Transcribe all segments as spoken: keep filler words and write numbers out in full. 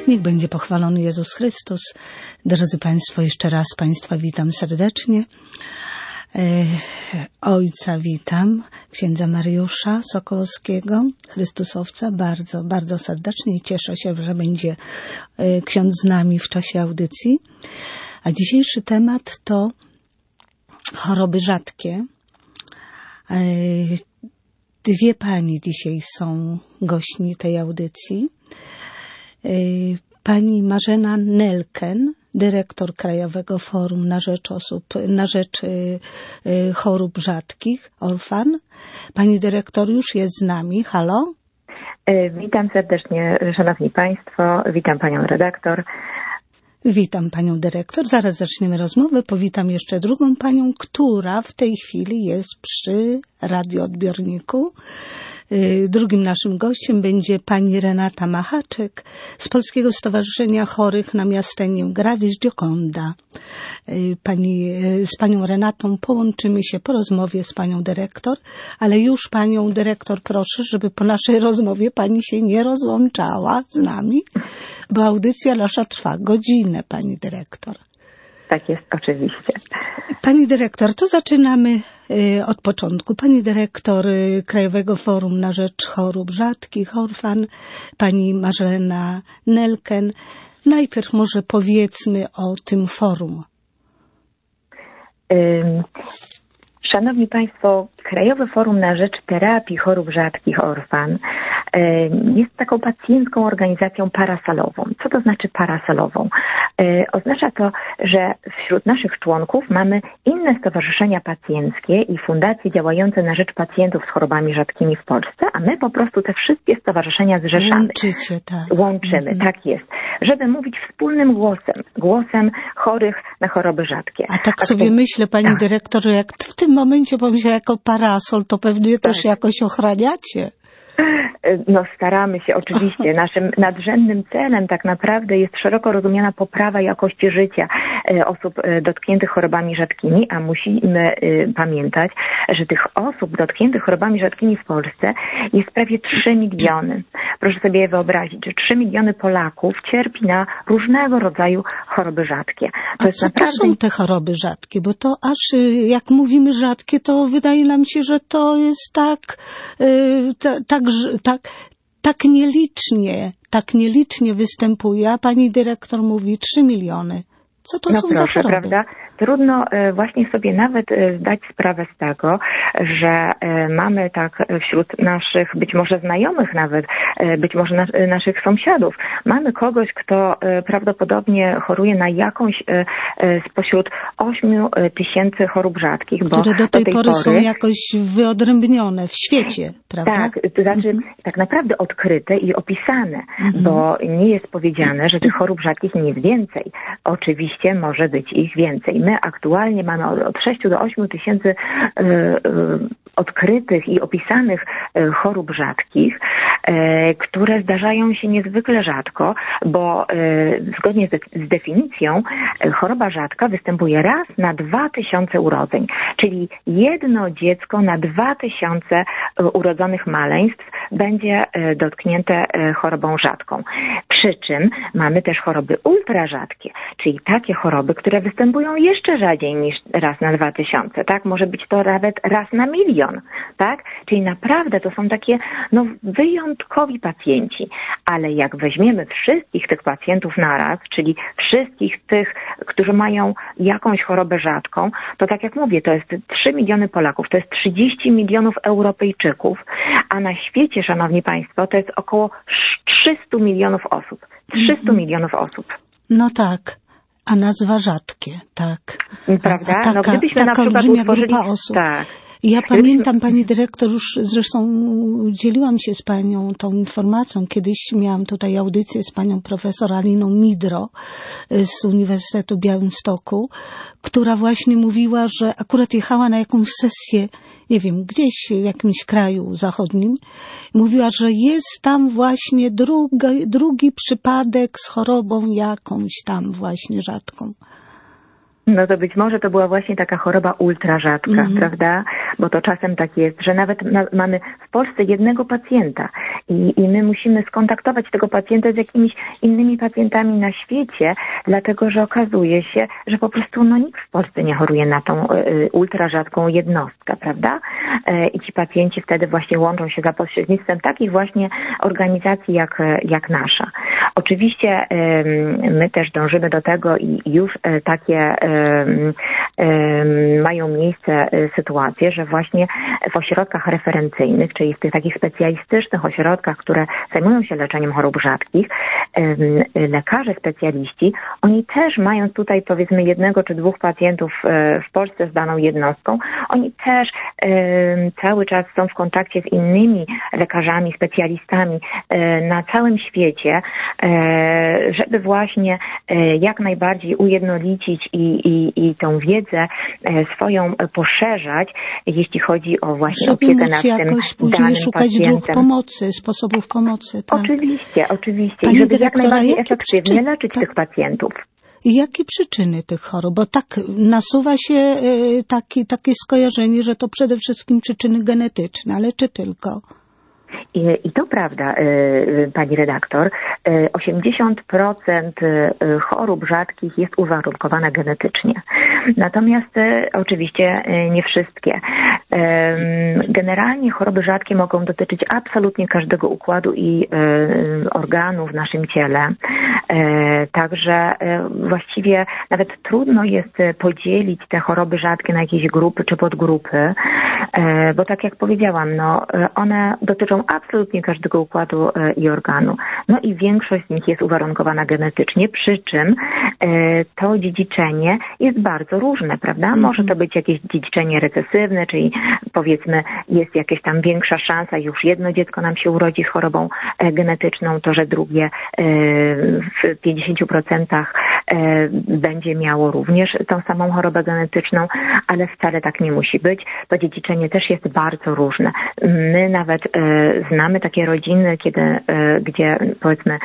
Niech będzie pochwalony Jezus Chrystus. Drodzy Państwo, jeszcze raz Państwa witam serdecznie. Ojca witam, księdza Mariusza Sokołowskiego, Chrystusowca, bardzo, bardzo serdecznie i cieszę się, że będzie ksiądz z nami w czasie audycji. A dzisiejszy temat to choroby rzadkie. Dwie pani dzisiaj są gośćmi tej audycji. Pani Marzena Nelken, dyrektor Krajowego Forum na rzecz osób, na rzecz y, y, chorób rzadkich, Orfan. Pani dyrektor już jest z nami. Halo? Witam serdecznie, szanowni państwo. Witam panią redaktor. Witam panią dyrektor. Zaraz zaczniemy rozmowę. Powitam jeszcze drugą panią, która w tej chwili jest przy radioodbiorniku. Drugim naszym gościem będzie pani Renata Machaczek z Polskiego Stowarzyszenia Chorych na Miastenię Gravis Gioconda. Pani, z panią Renatą połączymy się po rozmowie z panią dyrektor, ale już panią dyrektor proszę, żeby po naszej rozmowie pani się nie rozłączała z nami, bo audycja nasza trwa godzinę, pani dyrektor. Tak jest, oczywiście. Pani dyrektor, to zaczynamy od początku. Pani dyrektor Krajowego Forum na rzecz Chorób Rzadkich, Orfan, pani Marzena Nelken. Najpierw może powiedzmy o tym forum. Um. Szanowni Państwo, Krajowe Forum na rzecz Terapii Chorób Rzadkich Orfan jest taką pacjencką organizacją parasalową. Co to znaczy parasalową? Oznacza to, że wśród naszych członków mamy inne stowarzyszenia pacjenckie i fundacje działające na rzecz pacjentów z chorobami rzadkimi w Polsce, a my po prostu te wszystkie stowarzyszenia zrzeszamy. Łączycie, tak. Łączymy, mhm. tak jest. Żeby mówić wspólnym głosem, głosem chorych na choroby rzadkie. A tak a sobie to... myślę, pani tak. dyrektor, jak w tym momencie pomyślę jako parasol, to pewnie tak. też jakoś ochraniacie. No staramy się oczywiście. Naszym nadrzędnym celem tak naprawdę jest szeroko rozumiana poprawa jakości życia osób dotkniętych chorobami rzadkimi, a musimy pamiętać, że tych osób dotkniętych chorobami rzadkimi w Polsce jest prawie trzy miliony. Proszę sobie wyobrazić, że trzy miliony Polaków cierpi na różnego rodzaju choroby rzadkie. To a jest co naprawdę... to są te choroby rzadkie? Bo to aż jak mówimy rzadkie, to wydaje nam się, że to jest tak, tak, tak Tak, tak nielicznie, tak nielicznie występuje, a pani dyrektor mówi trzy miliony. Co to no są proszę, za choroby? Prawda? Trudno właśnie sobie nawet zdać sprawę z tego, że mamy tak wśród naszych, być może znajomych nawet, być może nas, naszych sąsiadów, mamy kogoś, kto prawdopodobnie choruje na jakąś spośród ośmiu tysięcy chorób rzadkich. Bo które do tej, do tej pory pory są jakoś wyodrębnione w świecie, prawda? Tak, to znaczy mhm. tak naprawdę odkryte i opisane, mhm. bo nie jest powiedziane, że tych chorób rzadkich nie jest więcej. Oczywiście może być ich więcej. My aktualnie mamy od sześciu do ośmiu tysięcy y, y, odkrytych i opisanych y, chorób rzadkich, y, które zdarzają się niezwykle rzadko, bo y, zgodnie z, de- z definicją y, choroba rzadka występuje raz na dwa tysiące urodzeń, czyli jedno dziecko na dwa tysiące y, urodzonych maleństw będzie y, dotknięte y, chorobą rzadką. Przy czym mamy też choroby ultrarzadkie, czyli takie choroby, które występują jeszcze rzadziej niż raz na dwa tysiące, tak? Może być to nawet raz na milion, tak? Czyli naprawdę to są takie, no, wyjątkowi pacjenci, ale jak weźmiemy wszystkich tych pacjentów naraz, czyli wszystkich tych, którzy mają jakąś chorobę rzadką, to tak jak mówię, to jest trzy miliony Polaków, to jest trzydzieści milionów Europejczyków, a na świecie, szanowni państwo, to jest około trzysta milionów osób. trzysta milionów osób. No tak. A nazwa rzadkie, tak. Prawda? A, a taka, no gdybyśmy taka na przykład utworzyli... grupa osób. Tak. Ja pamiętam, pani dyrektor, już zresztą dzieliłam się z panią tą informacją. Kiedyś miałam tutaj audycję z panią profesor Aliną Midro z Uniwersytetu w Białymstoku, która właśnie mówiła, że akurat jechała na jakąś sesję, nie wiem, gdzieś w jakimś kraju zachodnim. Mówiła, że jest tam właśnie drugi, drugi przypadek z chorobą jakąś tam właśnie rzadką. No to być może to była właśnie taka choroba ultra rzadka, mm-hmm. prawda? Bo to czasem tak jest, że nawet na, mamy w Polsce jednego pacjenta i, i my musimy skontaktować tego pacjenta z jakimiś innymi pacjentami na świecie, dlatego że okazuje się, że po prostu no, nikt w Polsce nie choruje na tą y, ultra rzadką jednostkę, prawda? Y, I ci pacjenci wtedy właśnie łączą się za pośrednictwem takich właśnie organizacji jak, jak nasza. Oczywiście y, my też dążymy do tego i już y, takie mają miejsce sytuacje, że właśnie w ośrodkach referencyjnych, czyli w tych takich specjalistycznych ośrodkach, które zajmują się leczeniem chorób rzadkich, lekarze specjaliści, oni też mając tutaj powiedzmy jednego czy dwóch pacjentów w Polsce z daną jednostką, oni też cały czas są w kontakcie z innymi lekarzami, specjalistami na całym świecie, żeby właśnie jak najbardziej ujednolicić i, i, i tą wiedzę swoją poszerzać, jeśli chodzi o właśnie żeby opiekę móc nad jakoś tym później danym szukać pacjentem. dróg pomocy, sposobów pomocy. Tak. Oczywiście, oczywiście. Pani I żeby jak najbardziej jakie efektywnie przyczyny, leczyć tak. tych pacjentów. I jakie przyczyny tych chorób? Bo tak nasuwa się taki, takie skojarzenie, że to przede wszystkim przyczyny genetyczne, ale czy tylko? I, I to prawda, pani redaktor, osiemdziesiąt procent chorób rzadkich jest uwarunkowane genetycznie. Natomiast oczywiście nie wszystkie. Generalnie choroby rzadkie mogą dotyczyć absolutnie każdego układu i organu w naszym ciele. Także właściwie nawet trudno jest podzielić te choroby rzadkie na jakieś grupy czy podgrupy, bo tak jak powiedziałam, no one dotyczą absolutnie każdego układu i organu. No i większość z nich jest uwarunkowana genetycznie, przy czym to dziedziczenie jest bardzo różne, prawda? Może to być jakieś dziedziczenie recesywne, czyli powiedzmy jest jakaś tam większa szansa, już jedno dziecko nam się urodzi z chorobą genetyczną, to że drugie w pięćdziesięciu procentach będzie miało również tą samą chorobę genetyczną, ale wcale tak nie musi być. To dziedziczenie też jest bardzo różne. My nawet znamy takie rodziny, kiedy, gdzie powiedzmy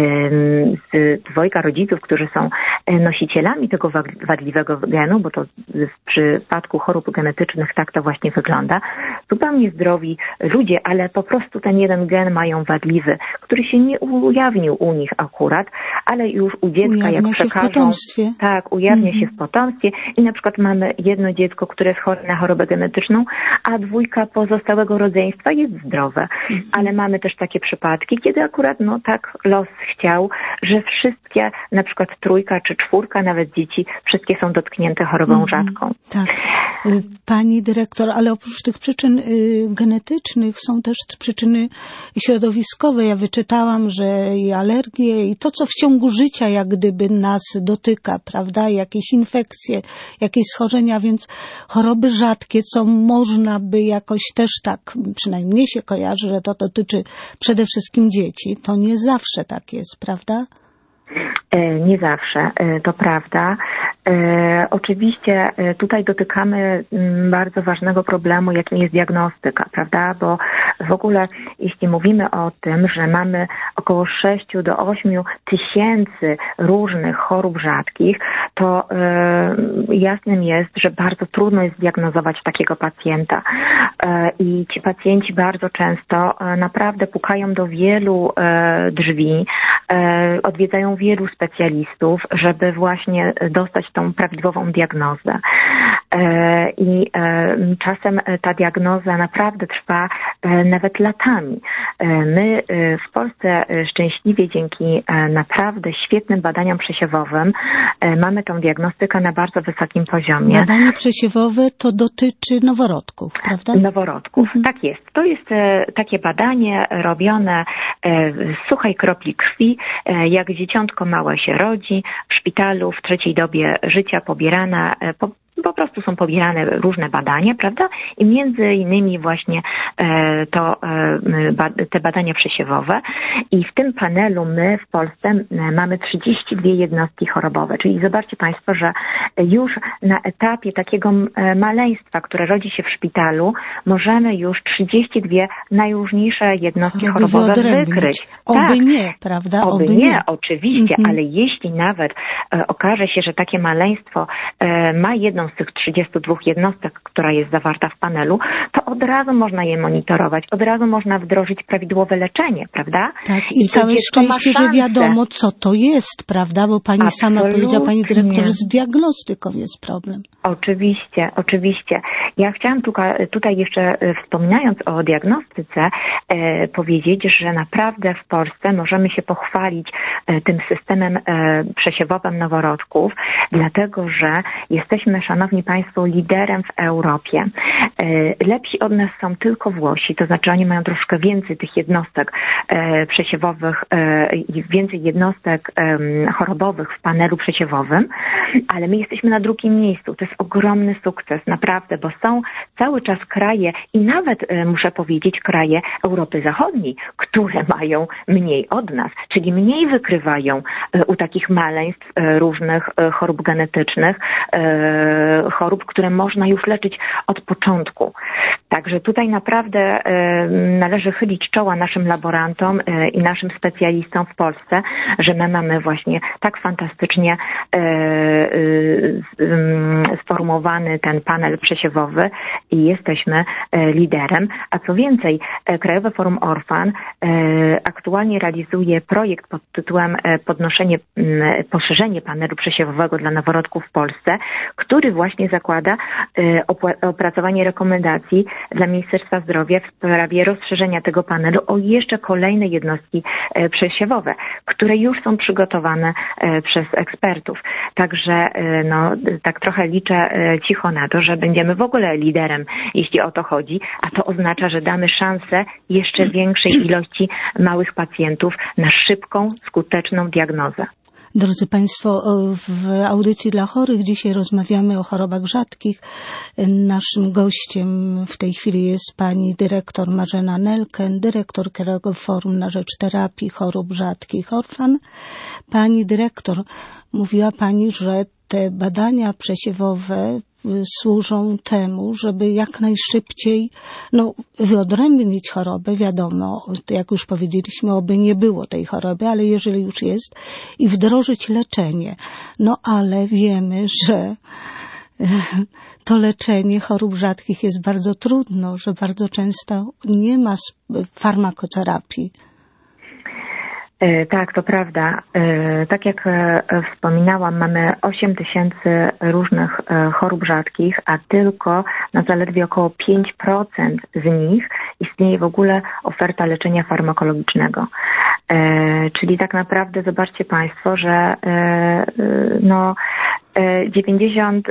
z dwojga rodziców, którzy są nosicielami tego wadliwego genu, bo to w przypadku chorób genetycznych tak to właśnie wygląda, zupełnie zdrowi ludzie, ale po prostu ten jeden gen mają wadliwy, który się nie ujawnił u nich akurat, ale już u dziecka ujawnia jak się przekażą, w potomstwie. tak, ujawnia mhm. się w potomstwie i na przykład mamy jedno dziecko, które jest chore na chorobę genetyczną, a dwójka pozostałego rodzeństwa jest zdrowe. Mhm. Ale mamy też takie przypadki, kiedy akurat no tak los chciał, że wszystkie, na przykład trójka czy czwórka nawet dzieci, wszystkie są dotknięte chorobą mhm. rzadką. Tak. Pani dyrektor, ale oprócz tych przyczyn y, genetycznych są też przyczyny środowiskowe. Ja wyczytałam, że i alergie i to, co w ciągu życia jak gdyby nas dotyka, prawda? Jakieś infekcje, jakieś schorzenia, więc choroby rzadkie, co można by jakoś też tak, przynajmniej mnie się kojarzy, że to dotyczy przede wszystkim dzieci. To nie zawsze tak jest, prawda? Nie zawsze, to prawda. Oczywiście tutaj dotykamy bardzo ważnego problemu, jakim jest diagnostyka, prawda? Bo w ogóle jeśli mówimy o tym, że mamy około sześć do ośmiu tysięcy różnych chorób rzadkich, to jasnym jest, że bardzo trudno jest zdiagnozować takiego pacjenta. I ci pacjenci bardzo często naprawdę pukają do wielu drzwi, odwiedzają wielu specjalistów, żeby właśnie dostać tą prawidłową diagnozę. I czasem ta diagnoza naprawdę trwa nawet latami. My w Polsce szczęśliwie dzięki naprawdę świetnym badaniom przesiewowym mamy tą diagnostykę na bardzo wysokim poziomie. Badanie przesiewowe to dotyczy noworodków, prawda? Noworodków, mhm. tak jest. To jest takie badanie robione z suchej kropli krwi, jak dzieciątko małe się rodzi w szpitalu w trzeciej dobie życia pobierana, po, po prostu są pobierane różne badania, prawda? I między innymi właśnie e, to, e, ba, te badania przesiewowe. I w tym panelu my w Polsce e, mamy trzydzieści dwie jednostki chorobowe. Czyli zobaczcie Państwo, że już na etapie takiego e, maleństwa, które rodzi się w szpitalu, możemy już trzydzieści dwie najróżniejsze jednostki chorobowe wykryć. Oby tak. nie, prawda? Oby, Oby nie, nie, oczywiście, mhm. ale jeśli nawet e, okaże się, że takie maleństwo e, ma jedną z tych trzydziestu dwóch jednostek, która jest zawarta w panelu, to od razu można je monitorować, od razu można wdrożyć prawidłowe leczenie, prawda? Tak, i, I całe szczęście, że wiadomo, co to jest, prawda? Bo pani Absolutnie. sama powiedziała, pani dyrektor, z diagnostyką jest problem. Oczywiście, oczywiście. Ja chciałam tutaj, tutaj jeszcze wspominając o diagnostyce e, powiedzieć, że naprawdę w Polsce możemy się pochwalić e, tym systemem e, przesiewowym noworodków, dlatego że jesteśmy, szanowni Państwo, liderem w Europie. E, lepsi od nas są tylko Włosi, to znaczy oni mają troszkę więcej tych jednostek e, przesiewowych i e, więcej jednostek e, chorobowych w panelu przesiewowym, ale my jesteśmy na drugim miejscu. To jest ogromny sukces, naprawdę, bo są cały czas kraje i nawet, muszę powiedzieć, kraje Europy Zachodniej, które mają mniej od nas, czyli mniej wykrywają u takich maleństw różnych chorób genetycznych, chorób, które można już leczyć od początku. Także tutaj naprawdę należy chylić czoła naszym laborantom i naszym specjalistom w Polsce, że my mamy właśnie tak fantastycznie sformułowany ten panel przesiewowy i jesteśmy liderem. A co więcej, Krajowe Forum Orfan aktualnie realizuje projekt pod tytułem podnoszenie, poszerzenie panelu przesiewowego dla noworodków w Polsce, który właśnie zakłada opracowanie rekomendacji dla Ministerstwa Zdrowia w sprawie rozszerzenia tego panelu o jeszcze kolejne jednostki przesiewowe, które już są przygotowane przez ekspertów. Także no, tak trochę liczę cicho na to, że będziemy w ogóle liderem, jeśli o to chodzi, a to oznacza, że damy szansę jeszcze większej ilości małych pacjentów na szybką, skuteczną diagnozę. Drodzy Państwo, w audycji dla chorych dzisiaj rozmawiamy o chorobach rzadkich. Naszym gościem w tej chwili jest pani dyrektor Marzena Nelken, dyrektor Krajowego Forum na Rzecz Terapii Chorób Rzadkich Orfan. Pani dyrektor, mówiła pani, że te badania przesiewowe służą temu, żeby jak najszybciej no, wyodrębnić chorobę. Wiadomo, jak już powiedzieliśmy, oby nie było tej choroby, ale jeżeli już jest, i wdrożyć leczenie. No ale wiemy, że to leczenie chorób rzadkich jest bardzo trudno, że bardzo często nie ma farmakoterapii. Tak, to prawda. Tak jak wspominałam, mamy osiem tysięcy różnych chorób rzadkich, a tylko na zaledwie około pięć procent z nich istnieje w ogóle oferta leczenia farmakologicznego. Czyli tak naprawdę zobaczcie Państwo, że no dziewięćdziesiąt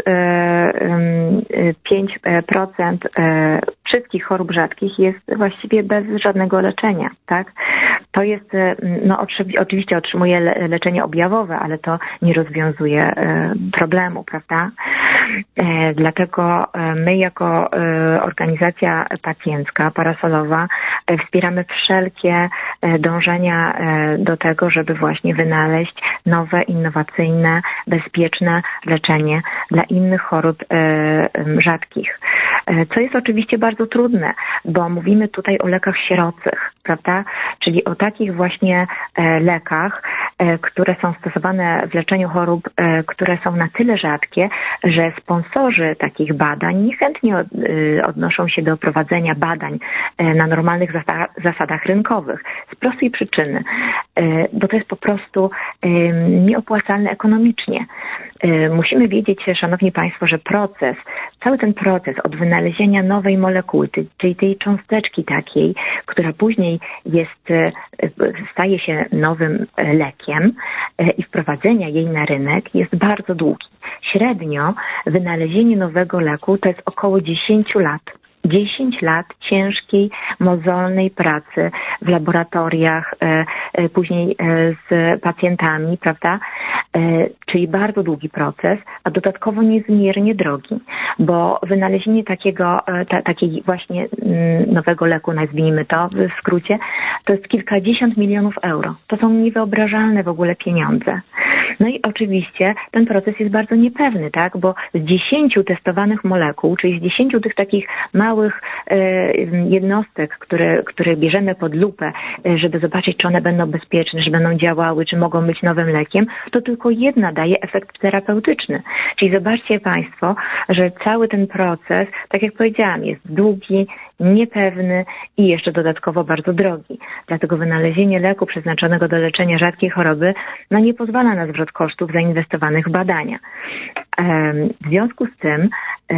pięć procent wszystkich chorób rzadkich jest właściwie bez żadnego leczenia, tak? To jest, no oczywiście otrzymuje leczenie objawowe, ale to nie rozwiązuje problemu, prawda? Dlatego my jako organizacja pacjencka, parasolowa, wspieramy wszelkie dążenia do tego, żeby właśnie wynaleźć nowe, innowacyjne, bezpieczne leczenie dla innych chorób rzadkich. Co jest oczywiście bardzo trudne, bo mówimy tutaj o lekach sierocych, prawda? Czyli o takich właśnie lekach, które są stosowane w leczeniu chorób, które są na tyle rzadkie, że sponsorzy takich badań niechętnie odnoszą się do prowadzenia badań na normalnych zasadach rynkowych. Z prostej przyczyny, bo to jest po prostu nieopłacalne ekonomicznie. Musimy wiedzieć, szanowni Państwo, że proces, cały ten proces od wynalezienia nowej molekuły, czyli tej cząsteczki takiej, która później jest, staje się nowym lekiem i wprowadzenia jej na rynek jest bardzo długi. Średnio wynalezienie nowego leku to jest około dziesięć lat. dziesięć lat ciężkiej, mozolnej pracy w laboratoriach, później z pacjentami, prawda? czyli bardzo długi proces, a dodatkowo niezmiernie drogi, bo wynalezienie takiego, ta, takiej właśnie nowego leku, nazwijmy to w skrócie, to jest kilkadziesiąt milionów euro. To są niewyobrażalne w ogóle pieniądze. No i oczywiście ten proces jest bardzo niepewny, tak, bo z dziesięciu testowanych molekuł, czyli z dziesięciu tych takich małych e, jednostek, które, które bierzemy pod lupę, e, żeby zobaczyć, czy one będą bezpieczne, czy będą działały, czy mogą być nowym lekiem, to tylko jedna daje efekt terapeutyczny. Czyli zobaczcie Państwo, że cały ten proces, tak jak powiedziałam, jest długi, niepewny i jeszcze dodatkowo bardzo drogi. Dlatego wynalezienie leku przeznaczonego do leczenia rzadkiej choroby no nie pozwala na zwrot kosztów zainwestowanych w badania. W związku z tym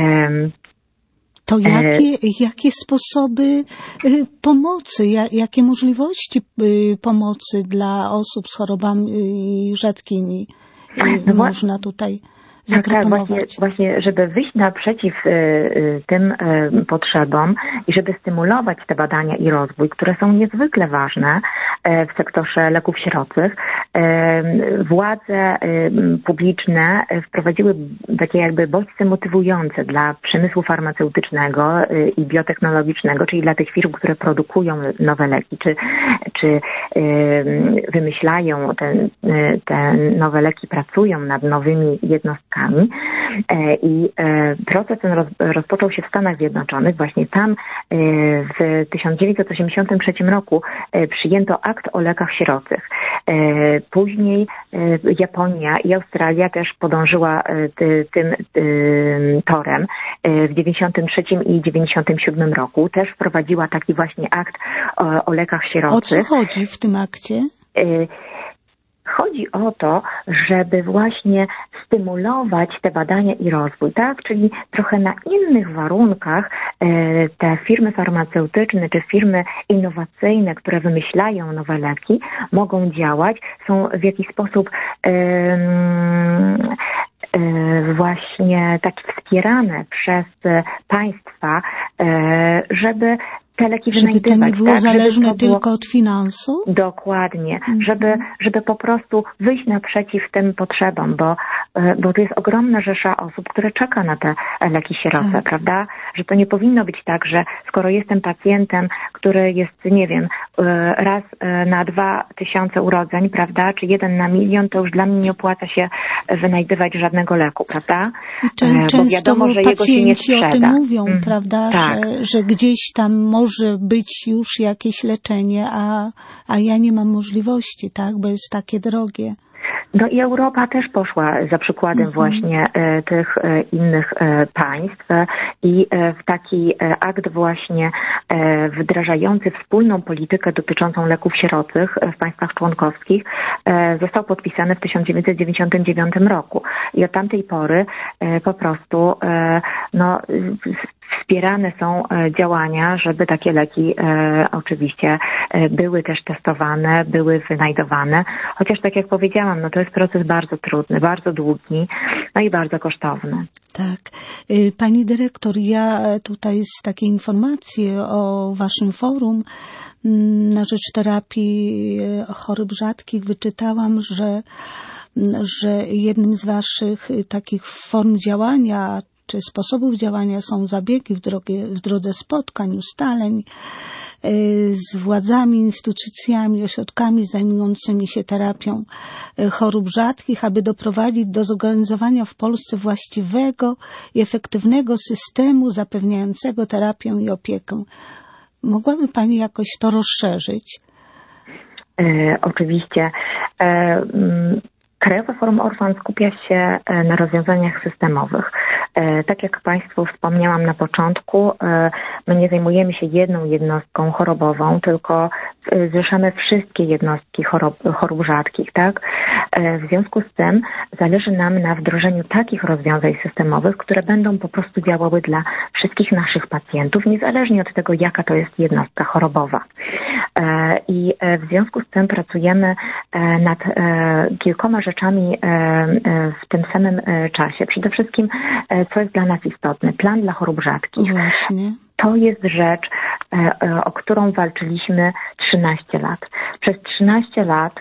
to jakie, jakie sposoby pomocy, jakie możliwości pomocy dla osób z chorobami rzadkimi no można tutaj zaproponować? Tak, właśnie, właśnie, żeby wyjść naprzeciw y, y, tym y, potrzebom i żeby stymulować te badania i rozwój, które są niezwykle ważne y, w sektorze leków sierocych, y, władze y, publiczne wprowadziły takie jakby bodźce motywujące dla przemysłu farmaceutycznego y, i biotechnologicznego, czyli dla tych firm, które produkują nowe leki, czy, czy y, wymyślają te, y, te nowe leki, pracują nad nowymi jednostkami. I proces ten rozpoczął się w Stanach Zjednoczonych. Właśnie tam w tysiąc dziewięćset osiemdziesiątym trzecim roku przyjęto akt o lekach sierocych. Później Japonia i Australia też podążyła tym torem. W dziewięćdziesiątym trzecim i dziewięćdziesiątym siódmym roku też wprowadziła taki właśnie akt o, o lekach sierocych. O co chodzi w tym akcie? Chodzi o to, żeby właśnie stymulować te badania i rozwój, tak? Czyli trochę na innych warunkach te firmy farmaceutyczne czy firmy innowacyjne, które wymyślają nowe leki, mogą działać, są w jakiś sposób um, właśnie tak wspierane przez państwa, żeby te leki żeby wynajdywać. to nie było tak? zależne to było... tylko od finansu? Dokładnie. Mhm. Żeby, żeby po prostu wyjść naprzeciw tym potrzebom, bo, bo tu jest ogromna rzesza osób, które czeka na te leki sieroce, tak. Prawda? Że to nie powinno być tak, że skoro jestem pacjentem, który jest, nie wiem, raz na dwa tysiące urodzeń, prawda, czy jeden na milion, to już dla mnie nie opłaca się wynajdywać żadnego leku, prawda? I często bo wiadomo, że pacjenci jego się nie o tym mówią, mm, prawda, tak. że, że gdzieś tam może być już jakieś leczenie, a, a ja nie mam możliwości, tak, bo jest takie drogie. No i Europa też poszła za przykładem mhm. właśnie e, tych e, innych e, państw e, i e, w taki e, akt właśnie e, wdrażający wspólną politykę dotyczącą leków sierocych w państwach członkowskich e, został podpisany w tysiąc dziewięćset dziewięćdziesiątym dziewiątym roku. I od tamtej pory e, po prostu e, no wspierane są działania, żeby takie leki e, oczywiście e, były też testowane, były wynajdowane. Chociaż tak jak powiedziałam, no to jest proces bardzo trudny, bardzo długi, no i bardzo kosztowny. Tak. Pani dyrektor, ja tutaj z takiej informacji o waszym forum na rzecz terapii chorób rzadkich wyczytałam, że, że jednym z waszych takich form działania czy sposobów działania są zabiegi w, drogie, w drodze spotkań, ustaleń z władzami, instytucjami, ośrodkami zajmującymi się terapią chorób rzadkich, aby doprowadzić do zorganizowania w Polsce właściwego i efektywnego systemu zapewniającego terapię i opiekę. Mogłaby Pani jakoś to rozszerzyć? E, oczywiście. E, m... Krajowe Forum Orfan skupia się na rozwiązaniach systemowych. Tak jak Państwu wspomniałam na początku, my nie zajmujemy się jedną jednostką chorobową, tylko zrzeszamy wszystkie jednostki chorób, chorób rzadkich, tak? W związku z tym zależy nam na wdrożeniu takich rozwiązań systemowych, które będą po prostu działały dla wszystkich naszych pacjentów, niezależnie od tego, jaka to jest jednostka chorobowa. I w związku z tym pracujemy nad kilkoma rzeczami w tym samym czasie. Przede wszystkim, co jest dla nas istotne, plan dla chorób rzadkich. Właśnie. To jest rzecz, o którą walczyliśmy trzynaście lat. Przez trzynaście lat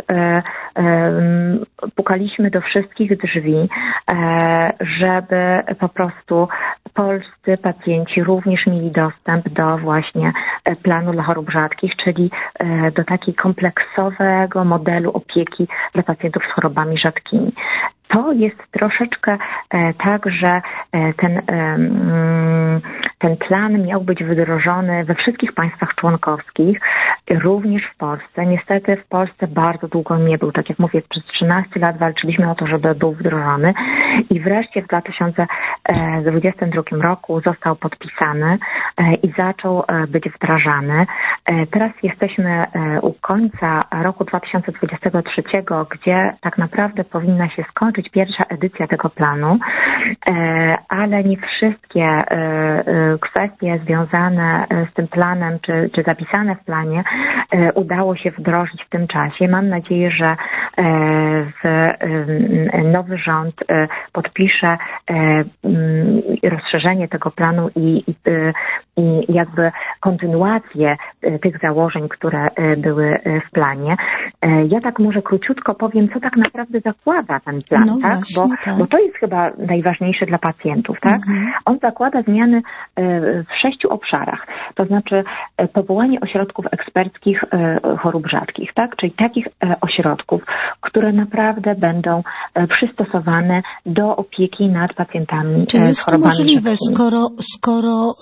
pukaliśmy do wszystkich drzwi, żeby po prostu polscy pacjenci również mieli dostęp do właśnie planu dla chorób rzadkich, czyli do takiej kompleksowego modelu opieki dla pacjentów z chorobami rzadkimi. To jest troszeczkę e, tak, że e, ten, e, ten plan miał być wdrożony we wszystkich państwach członkowskich, również w Polsce. Niestety w Polsce bardzo długo nie był. Tak jak mówię, przez trzynaście lat walczyliśmy o to, żeby był wdrożony i wreszcie w dwa tysiące dwudziestym drugim roku został podpisany e, i zaczął e, być wdrażany. E, teraz jesteśmy e, u końca roku dwa tysiące dwudziestego trzeciego, gdzie tak naprawdę powinna się skończyć pierwsza edycja tego planu, ale nie wszystkie kwestie związane z tym planem, czy, czy zapisane w planie udało się wdrożyć w tym czasie. Mam nadzieję, że w nowy rząd podpisze rozszerzenie tego planu i, i, i jakby kontynuację tych założeń, które były w planie. Ja tak może króciutko powiem, co tak naprawdę zakłada ten plan. No tak? Właśnie, bo, tak. bo to jest chyba najważniejsze dla pacjentów, tak? Mhm. On zakłada zmiany w sześciu obszarach, to znaczy powołanie ośrodków eksperckich chorób rzadkich, tak? Czyli takich ośrodków, które naprawdę będą przystosowane do opieki nad pacjentami Czy jest z chorobami to możliwe, rzadkimi. skoro, skoro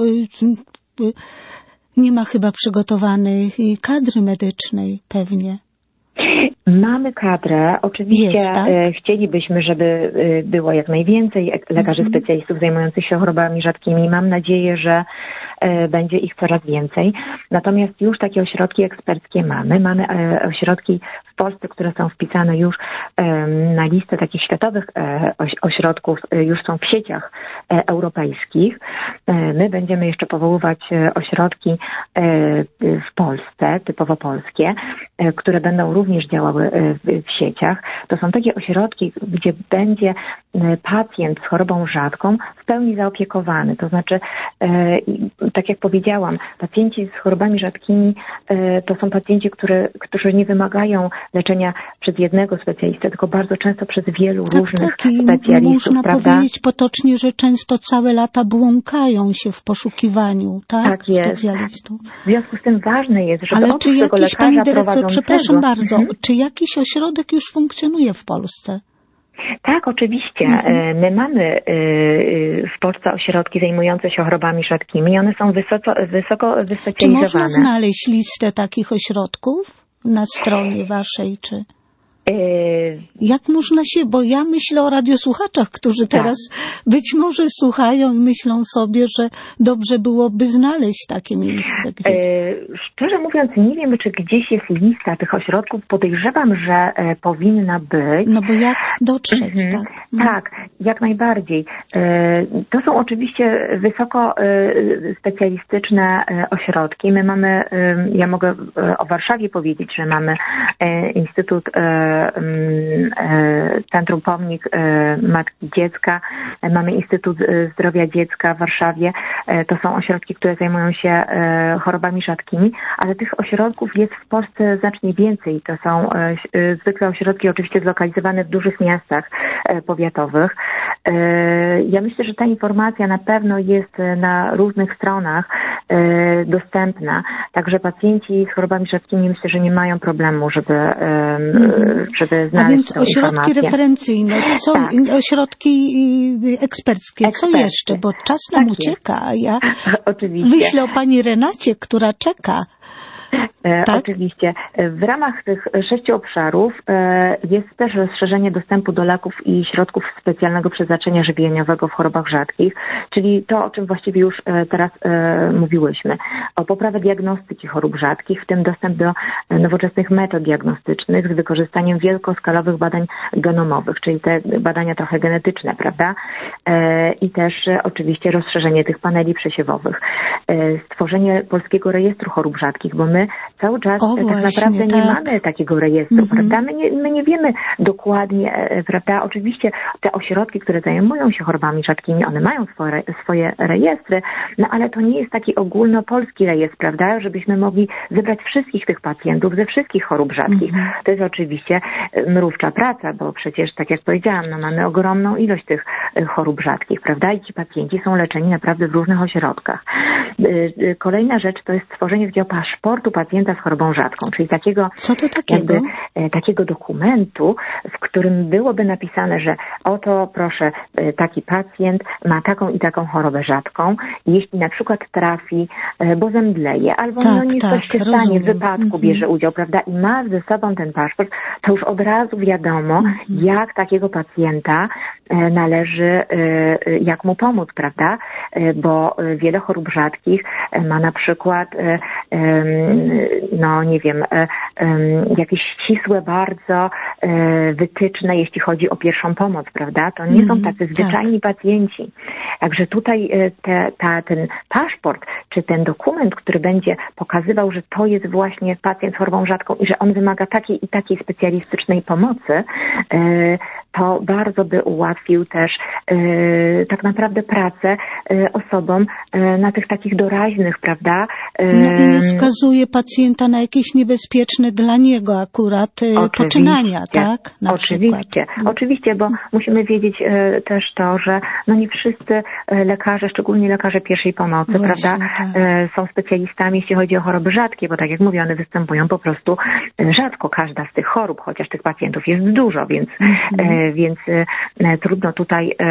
nie ma chyba przygotowanej kadry medycznej pewnie? Mamy kadrę. Oczywiście Jest, tak? Chcielibyśmy, żeby było jak najwięcej lekarzy mm-hmm. specjalistów zajmujących się chorobami rzadkimi. Mam nadzieję, że będzie ich coraz więcej. Natomiast już takie ośrodki eksperckie mamy. Mamy ośrodki w Polsce, które są wpisane już na listę takich światowych ośrodków, już są w sieciach europejskich. My będziemy jeszcze powoływać ośrodki w Polsce, typowo polskie, które będą również działały w sieciach. To są takie ośrodki, gdzie będzie pacjent z chorobą rzadką w pełni zaopiekowany. To znaczy, tak jak powiedziałam, pacjenci z chorobami rzadkimi to są pacjenci, które, którzy nie wymagają leczenia przez jednego specjalistę, tylko bardzo często przez wielu tak, różnych tak, specjalistów. Można prawda? powiedzieć potocznie, że często całe lata błąkają się w poszukiwaniu tak, tak jest. specjalistów. W związku z tym ważne jest, żeby Ale oprócz czy tego jakiś, lekarza pani dyrektor, prowadzącego... przepraszam bardzo, mhm. czy jakiś ośrodek już funkcjonuje w Polsce? Tak, oczywiście. Mhm. My mamy w Polsce ośrodki zajmujące się chorobami rzadkimi i one są wysoko, wysoko wyspecjalizowane. Czy można znaleźć listę takich ośrodków na stronie waszej, czy... Jak można się, bo ja myślę o radiosłuchaczach, którzy teraz tak. być może słuchają i myślą sobie, że dobrze byłoby znaleźć takie miejsce. Gdzie... E, szczerze mówiąc, nie wiem, czy gdzieś jest lista tych ośrodków. Podejrzewam, że e, powinna być. No bo jak dotrzeć, mhm. tak? Tak, jak najbardziej. E, to są oczywiście wysoko e, specjalistyczne e, ośrodki. My mamy, e, ja mogę e, o Warszawie powiedzieć, że mamy e, Instytut e, Centrum Pomnik Matki i Dziecka, mamy Instytut Zdrowia Dziecka w Warszawie. To są ośrodki, które zajmują się chorobami rzadkimi, ale tych ośrodków jest w Polsce znacznie więcej. To są zwykle ośrodki oczywiście zlokalizowane w dużych miastach powiatowych. Ja myślę, że ta informacja na pewno jest na różnych stronach dostępna, także pacjenci z chorobami rzadkimi myślę, że nie mają problemu, żeby żeby znaleźć A więc ośrodki informację. referencyjne, co, tak. ośrodki eksperckie, Eksperty. Co jeszcze? Bo czas nam tak ucieka, a ja Oczywiście. myślę o pani Renacie, która czeka. E, tak? Oczywiście. W ramach tych sześciu obszarów e, jest też rozszerzenie dostępu do leków i środków specjalnego przeznaczenia żywieniowego w chorobach rzadkich, czyli to, o czym właściwie już e, teraz e, mówiłyśmy. O poprawę diagnostyki chorób rzadkich, w tym dostęp do nowoczesnych metod diagnostycznych z wykorzystaniem wielkoskalowych badań genomowych, czyli te badania trochę genetyczne, prawda? E, I też e, oczywiście rozszerzenie tych paneli przesiewowych. E, stworzenie polskiego rejestru chorób rzadkich, bo my cały czas o, tak właśnie, naprawdę tak. nie mamy takiego rejestru, mhm. prawda? My nie, my nie wiemy dokładnie, prawda? Oczywiście te ośrodki, które zajmują się chorobami rzadkimi, one mają swoje, swoje rejestry, no ale to nie jest taki ogólnopolski rejestr, prawda? Żebyśmy mogli zebrać wszystkich tych pacjentów ze wszystkich chorób rzadkich. Mhm. To jest oczywiście mrówcza praca, bo przecież, tak jak powiedziałam, no mamy ogromną ilość tych chorób rzadkich, prawda? I ci pacjenci są leczeni naprawdę w różnych ośrodkach. Kolejna rzecz to jest stworzenie takiego paszportu pacjenta z chorobą rzadką, czyli takiego, Co to takiego? Jakby, takiego dokumentu, w którym byłoby napisane, że oto proszę, taki pacjent ma taką i taką chorobę rzadką. Jeśli na przykład trafi, bo zemdleje, albo tak, no nie tak, coś się rozumiem. stanie, w wypadku mhm. bierze udział, prawda? I ma ze sobą ten paszport, to już od razu wiadomo, mhm. jak takiego pacjenta należy, jak mu pomóc, prawda? Bo wiele chorób rzadkich ma na przykład, no nie wiem, jakieś ścisłe bardzo wytyczne, jeśli chodzi o pierwszą pomoc, prawda? To nie są tacy zwyczajni tak. pacjenci. Także tutaj te, ta, ten paszport, czy ten dokument, który będzie pokazywał, że to jest właśnie pacjent z chorobą rzadką i że on wymaga takiej i takiej specjalistycznej pomocy, to bardzo by ułatwił też e, tak naprawdę pracę e, osobom e, na tych takich doraźnych, prawda? E, no i nie skazuje pacjenta na jakieś niebezpieczne dla niego akurat e, poczynania, tak? Na oczywiście, przykład. oczywiście, bo musimy wiedzieć e, też to, że no nie wszyscy lekarze, szczególnie lekarze pierwszej pomocy, właśnie, prawda, tak. e, są specjalistami, jeśli chodzi o choroby rzadkie, bo tak jak mówię, one występują po prostu rzadko, każda z tych chorób, chociaż tych pacjentów jest dużo, więc mhm. e, więc e, trudno tutaj e,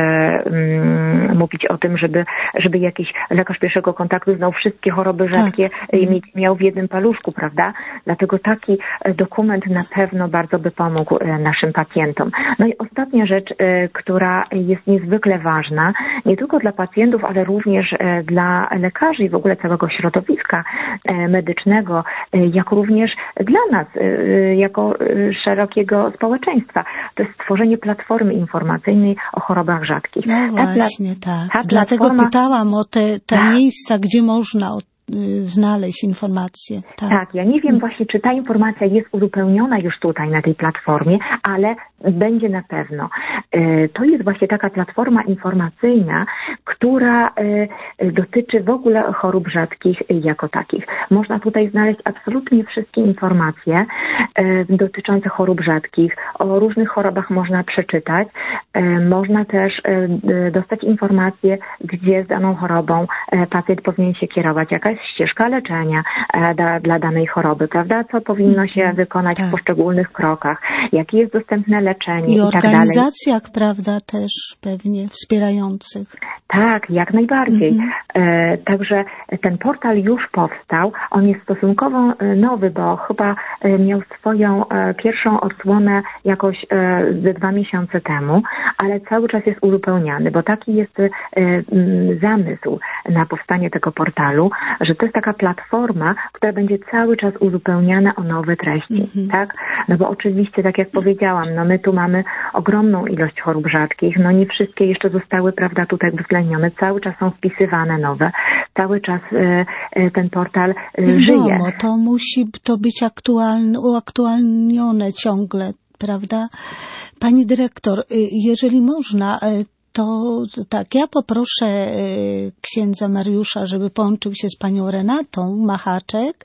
m, mówić o tym, żeby, żeby jakiś lekarz pierwszego kontaktu znał wszystkie choroby rzadkie tak. i miał w jednym paluszku, prawda? Dlatego taki dokument na pewno bardzo by pomógł e, naszym pacjentom. No i ostatnia rzecz, e, która jest niezwykle ważna, nie tylko dla pacjentów, ale również e, dla lekarzy i w ogóle całego środowiska e, medycznego, e, jak również dla nas, e, jako e, szerokiego społeczeństwa. To jest stworzenie platformy informacyjnej o chorobach rzadkich. No właśnie, ta, tak. Dlatego platforma... pytałam o te, te miejsca, gdzie można znaleźć informacje. Tak. tak, ja nie wiem właśnie, czy ta informacja jest uzupełniona już tutaj na tej platformie, ale będzie na pewno. To jest właśnie taka platforma informacyjna, która dotyczy w ogóle chorób rzadkich jako takich. Można tutaj znaleźć absolutnie wszystkie informacje dotyczące chorób rzadkich. O różnych chorobach można przeczytać. Można też dostać informacje, gdzie z daną chorobą pacjent powinien się kierować, jaka jest ścieżka leczenia da, dla danej choroby, prawda? Co powinno się wykonać tak. w poszczególnych krokach, jakie jest dostępne leczenie i, i tak dalej. I organizacjach, prawda, też pewnie wspierających. Tak, jak najbardziej. Mhm. E, także ten portal już powstał. On jest stosunkowo nowy, bo chyba miał swoją e, pierwszą odsłonę jakoś e, ze dwa miesiące temu, ale cały czas jest uzupełniany, bo taki jest e, m, zamysł na powstanie tego portalu, że to jest taka platforma, która będzie cały czas uzupełniana o nowe treści, mhm. tak? No bo oczywiście, tak jak powiedziałam, no my tu mamy ogromną ilość chorób rzadkich, no nie wszystkie jeszcze zostały, prawda, tutaj uwzględnione, cały czas są wpisywane nowe, cały czas e, e, ten portal e, żyje. No, to musi to być aktualne, uaktualnione ciągle, prawda? Pani dyrektor, jeżeli można, to tak, ja poproszę księdza Mariusza, żeby połączył się z panią Renatą Machaczek,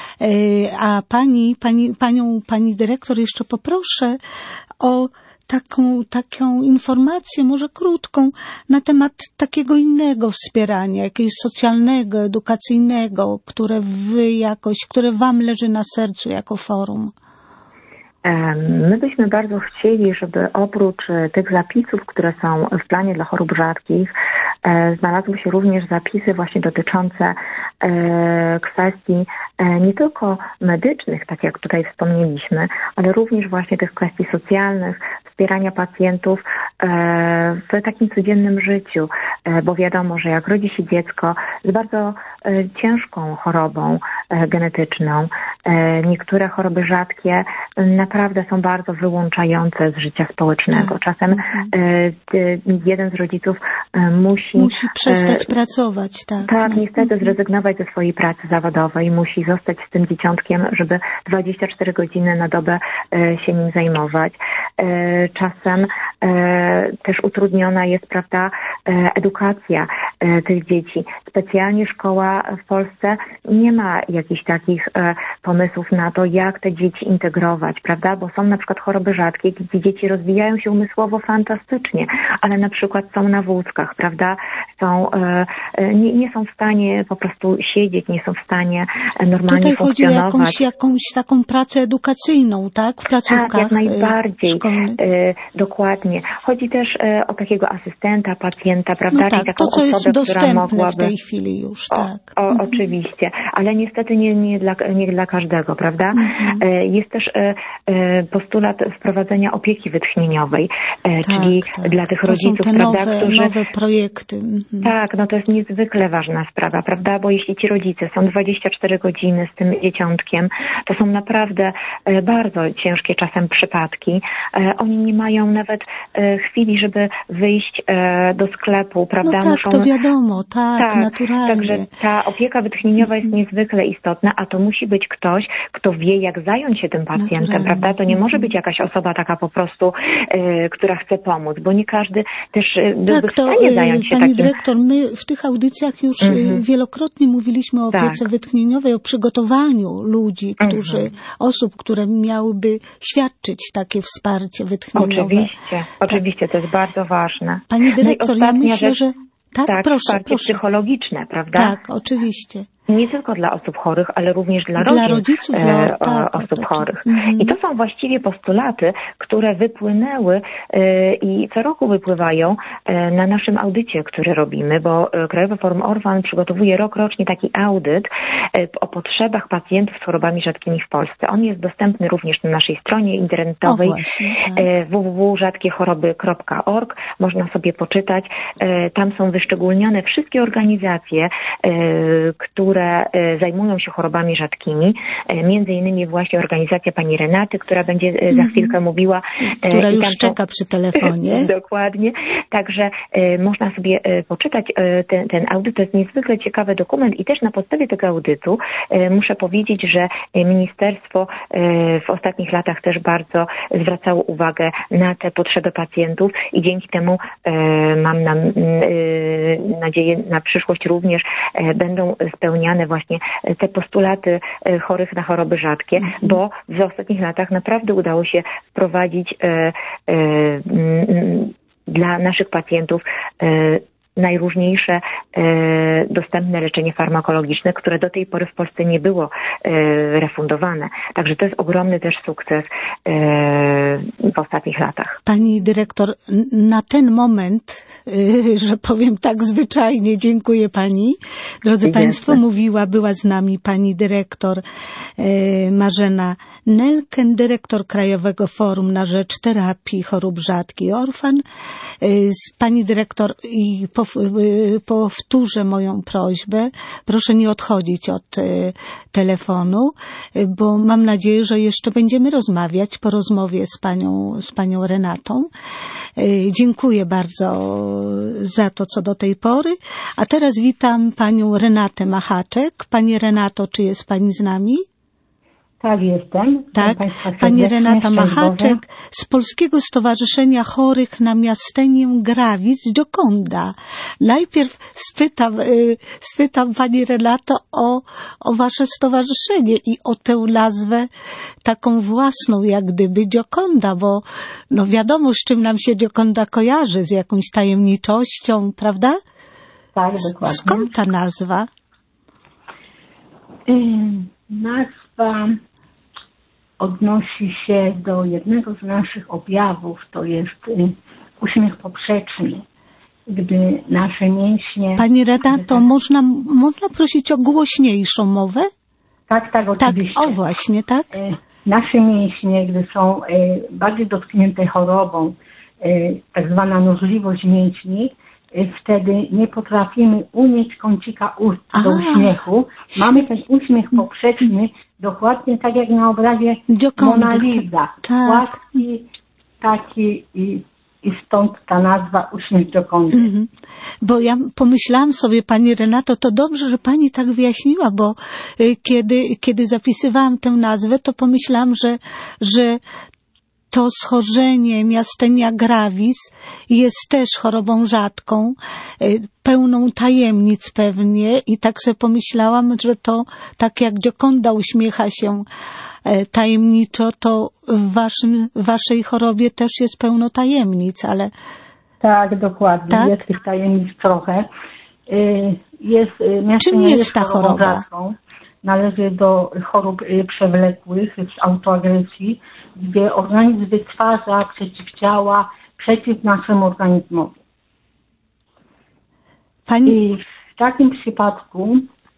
a pani, pani, panią, pani dyrektor jeszcze poproszę o taką, taką informację, może krótką, na temat takiego innego wspierania, jakiegoś socjalnego, edukacyjnego, które wy jakoś, które wam leży na sercu jako forum. My byśmy bardzo chcieli, żeby oprócz tych zapisów, które są w planie dla chorób rzadkich, znalazły się również zapisy właśnie dotyczące kwestii nie tylko medycznych, tak jak tutaj wspomnieliśmy, ale również właśnie tych kwestii socjalnych, wspierania pacjentów w takim codziennym życiu, bo wiadomo, że jak rodzi się dziecko z bardzo ciężką chorobą genetyczną, Niektóre choroby rzadkie naprawdę są bardzo wyłączające z życia społecznego. Czasem jeden z rodziców musi... Musi przestać pracować, tak. Tak, niestety zrezygnować ze swojej pracy zawodowej. Musi zostać z tym dzieciątkiem, żeby dwadzieścia cztery godziny na dobę się nim zajmować. Czasem też utrudniona jest, prawda, edukacja tych dzieci. Specjalnie szkoła w Polsce nie ma jakichś takich pomysłów na to, jak te dzieci integrować, prawda, bo są na przykład choroby rzadkie, gdzie dzieci rozwijają się umysłowo fantastycznie, ale na przykład są na wózkach, prawda, są, nie, nie są w stanie po prostu siedzieć, nie są w stanie normalnie Tutaj funkcjonować. Tutaj chodzi o jakąś, jakąś taką pracę edukacyjną, tak, w placówkach Tak, jak najbardziej. Szkolnych. Dokładnie. Chodzi też o takiego asystenta, pacjenta, prawda? No tak, taką to, co osobę, jest dostępne mogłaby... w tej chwili już, o, tak. O, mhm. Oczywiście, ale niestety nie, nie, dla, nie dla każdego, prawda? Mhm. Jest też postulat wprowadzenia opieki wytchnieniowej, tak, czyli tak. dla tych to rodziców, są te prawda, nowe, którzy... nowe projekty. Mhm. Tak, no to jest niezwykle ważna sprawa, prawda? Bo jeśli ci rodzice są dwadzieścia cztery godziny z tym dzieciątkiem, to są naprawdę bardzo ciężkie czasem przypadki. Oni nie mają nawet chwili, żeby wyjść do sklepu, prawda? No tak, Muszą... to wiadomo, tak, tak, naturalnie. Także ta opieka wytchnieniowa jest niezwykle istotna, a to musi być ktoś, kto wie, jak zająć się tym pacjentem, naturalnie. Prawda? To nie może być jakaś osoba taka po prostu, y, która chce pomóc, bo nie każdy też y, byłby tak, w stanie to, zająć się pani takim... dyrektor, my w tych audycjach już mm-hmm. wielokrotnie mówiliśmy o opiece tak. wytchnieniowej, o przygotowaniu ludzi, którzy, mm-hmm. osób, które miałyby świadczyć takie wsparcie wytchnieniowe. Oczywiście, tak. oczywiście, to jest bardzo ważne. Pani dyrektor, no ja myślę, rzecz... że... Tak, tak, proszę, wsparcie proszę. psychologiczne, prawda? Tak, oczywiście. Nie tylko dla osób chorych, ale również dla, dla rodzin rodziców, e, dla, tak, osób to, chorych. Mm-hmm. I to są właściwie postulaty, które wypłynęły e, i co roku wypływają e, na naszym audycie, który robimy, bo e, Krajowy Forum Orwan przygotowuje rok rocznie taki audyt e, o potrzebach pacjentów z chorobami rzadkimi w Polsce. On jest dostępny również na naszej stronie internetowej właśnie, tak. e, w w w kropka rzadkie choroby kropka org. Można sobie poczytać. E, tam są wyszczególnione wszystkie organizacje, e, które które zajmują się chorobami rzadkimi, między innymi właśnie organizacja pani Renaty, która będzie mm-hmm. za chwilkę mówiła. Która już to... czeka przy telefonie. Dokładnie. Także można sobie poczytać ten, ten audyt. To jest niezwykle ciekawy dokument i też na podstawie tego audytu muszę powiedzieć, że ministerstwo w ostatnich latach też bardzo zwracało uwagę na te potrzeby pacjentów i dzięki temu mam nam nadzieję na przyszłość również będą spełniane właśnie te postulaty chorych na choroby rzadkie, mhm. bo w ostatnich latach naprawdę udało się wprowadzić e, e, m, dla naszych pacjentów e, najróżniejsze e, dostępne leczenie farmakologiczne, które do tej pory w Polsce nie było e, refundowane. Także to jest ogromny też sukces e, w ostatnich latach. Pani dyrektor, na ten moment, e, że powiem tak zwyczajnie, dziękuję pani. Drodzy Jest. Państwo, mówiła, była z nami pani dyrektor e, Marzena Nelken, dyrektor Krajowego Forum na Rzecz Terapii Chorób Rzadkich Orwan. E, pani dyrektor i po powtórzę moją prośbę. Proszę nie odchodzić od y, telefonu, y, bo mam nadzieję, że jeszcze będziemy rozmawiać po rozmowie z panią, z panią Renatą. Y, dziękuję bardzo za to, co do tej pory. A teraz witam panią Renatę Machaczek. Pani Renato, czy jest pani z nami? Tak, jestem. Tak, pani Renata Machaczek z Polskiego Stowarzyszenia Chorych na Miastenię Grawic Gioconda. Najpierw spytam, spytam pani Renato o, o wasze stowarzyszenie i o tę nazwę taką własną, jak gdyby Gioconda, bo no wiadomo, z czym nam się Gioconda kojarzy, z jakąś tajemniczością, prawda? Tak, dokładnie. Skąd ta nazwa? Ym, nazwa odnosi się do jednego z naszych objawów, to jest y, uśmiech poprzeczny, gdy nasze mięśnie... Pani Renato, można, można prosić o głośniejszą mowę? Tak, tak, oczywiście. Tak, o właśnie, tak? Y, nasze mięśnie, gdy są y, bardziej dotknięte chorobą, y, tak zwana nożliwość mięśni, y, wtedy nie potrafimy unieść kącika ust do uśmiechu. Mamy ten uśmiech poprzeczny dokładnie tak jak na obrazie Giocondy, Mona Lisa. tak. Płaski taki i, i stąd ta nazwa Uśmiech Giocondy. Mhm. Bo ja pomyślałam sobie, pani Renato, to dobrze, że pani tak wyjaśniła, bo y, kiedy, kiedy zapisywałam tę nazwę, to pomyślałam, że, że to schorzenie miastenia gravis jest też chorobą rzadką, pełną tajemnic pewnie i tak sobie pomyślałam, że to tak jak Gioconda uśmiecha się tajemniczo, to w waszym, w waszej chorobie też jest pełno tajemnic, ale... Tak, dokładnie. Tak? Jest tych tajemnic trochę. Jest, Czym jest, jest ta choroba? Rzadką. Należy do chorób przewlekłych z autoagresji, gdzie organizm wytwarza przeciwciała przeciw naszemu organizmowi. Pani... I w takim przypadku,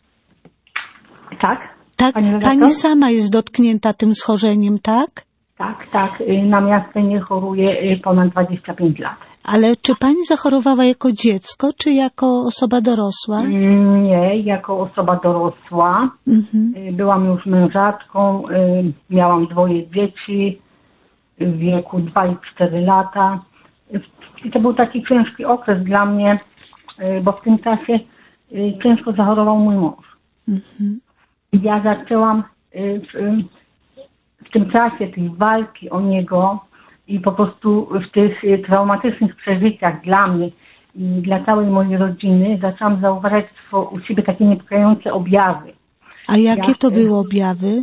tak? Tak, pani, pani sama jest dotknięta tym schorzeniem, tak? Tak, tak. Na miastenie choruję ponad dwadzieścia pięć lat. Ale czy pani zachorowała jako dziecko, czy jako osoba dorosła? Nie, jako osoba dorosła. Mhm. Byłam już mężatką, miałam dwoje dzieci w wieku dwa i cztery lata. I to był taki ciężki okres dla mnie, bo w tym czasie ciężko zachorował mój mąż. Mhm. Ja zaczęłam w, w tym czasie tej walki o niego i po prostu w tych traumatycznych przeżyciach dla mnie i dla całej mojej rodziny zaczęłam zauważać u siebie takie niepokojące objawy. A jakie ja, to były objawy?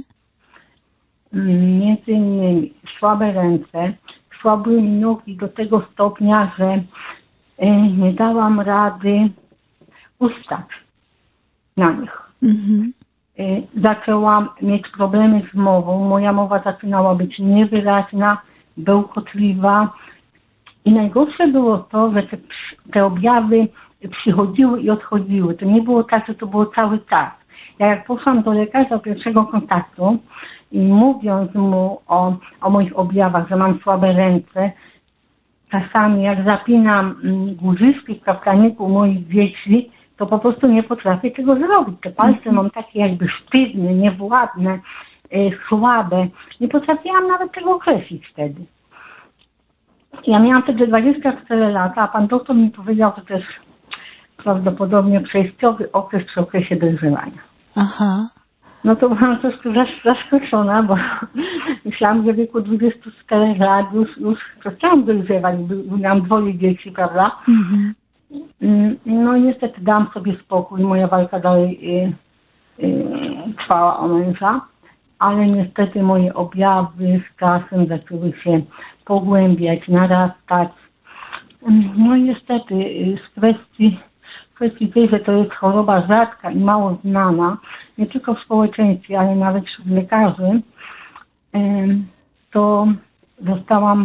Między innymi słabe ręce, słabe mi nogi do tego stopnia, że nie dałam rady ustać na nich. Mhm. Zaczęłam mieć problemy z mową. Moja mowa zaczynała być niewyraźna, bełkotliwa. I najgorsze było to, że te, te objawy przychodziły i odchodziły. To nie było tak, że to było cały czas. Ja jak poszłam do lekarza pierwszego kontaktu i mówiąc mu o, o moich objawach, że mam słabe ręce, czasami jak zapinam guziczki w kaptaniku moich dzieci, to po prostu nie potrafię tego zrobić. Te palce mam takie jakby sztywne, niewładne, e, słabe. Nie potrafiłam nawet tego określić wtedy. Ja miałam wtedy dwadzieścia cztery lata, a pan doktor mi powiedział, że to jest prawdopodobnie przejściowy okres przy okresie dojrzewania. Aha. No to byłam troszkę zaskoczona, bo myślałam, że w wieku dwudziestu czterech lat już, już przestałam dojrzewać, miałam dwoje dzieci, prawda? Mhm. No niestety dałam sobie spokój, moja walka dalej y, y, trwała o męża, ale niestety moje objawy z czasem zaczęły się pogłębiać, narastać. No niestety z kwestii, z kwestii tej, że to jest choroba rzadka i mało znana, nie tylko w społeczeństwie, ale nawet wśród lekarzy, y, to zostałam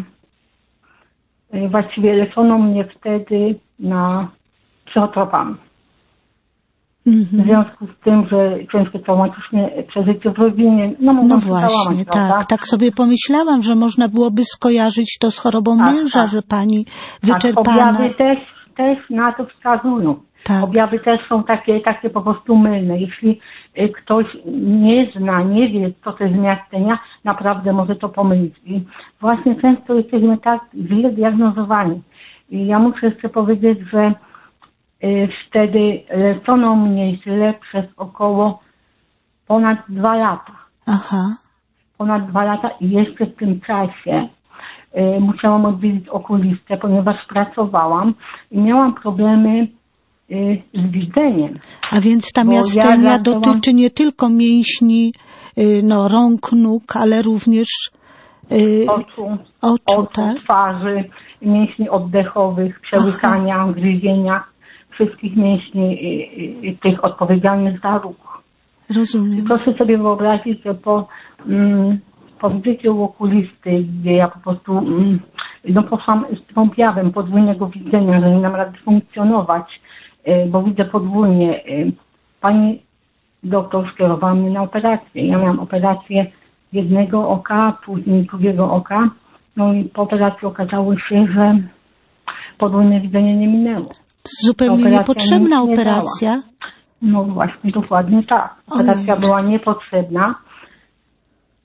właściwie leczono mnie wtedy na psychotropami. Mm-hmm. W związku z tym, że ciężkie traumatyczne przeżycie w rodzinie, no, no właśnie, tak, prawda? tak sobie pomyślałam, że można byłoby skojarzyć to z chorobą tak, męża, tak. że pani wyczerpana. Tak, objawy też, też na to wskazują. Tak. Objawy też są takie, takie po prostu mylne. Jeśli ktoś nie zna, nie wie, co to jest miastenia, naprawdę może to pomylić. I właśnie często jesteśmy tak źle diagnozowani. I ja muszę jeszcze powiedzieć, że y, wtedy leczono mnie źle przez około ponad dwa lata. Aha. Ponad dwa lata i jeszcze w tym czasie y, musiałam odwiedzić okulistę, ponieważ pracowałam i miałam problemy z widzeniem. A więc ta miastenia ja dotyczy nie tylko mięśni no, rąk, nóg, ale również yy, oczu, oczu, oczu tak? twarzy, mięśni oddechowych, przełykania, Aha. gryzienia, wszystkich mięśni y, y, tych odpowiedzialnych za ruch. Rozumiem. I proszę sobie wyobrazić, że po, mm, po wizycie u okulisty, gdzie ja po prostu mm, no, poszłam z tym objawem podwójnego widzenia, że nie mam rady funkcjonować, bo widzę podwójnie. Pani doktor skierowała mnie na operację. Ja miałam operację jednego oka, później drugiego oka. No i po operacji okazało się, że podwójne widzenie nie minęło. Zupełnie niepotrzebna operacja? No właśnie, dokładnie tak. Operacja Ojej. była niepotrzebna.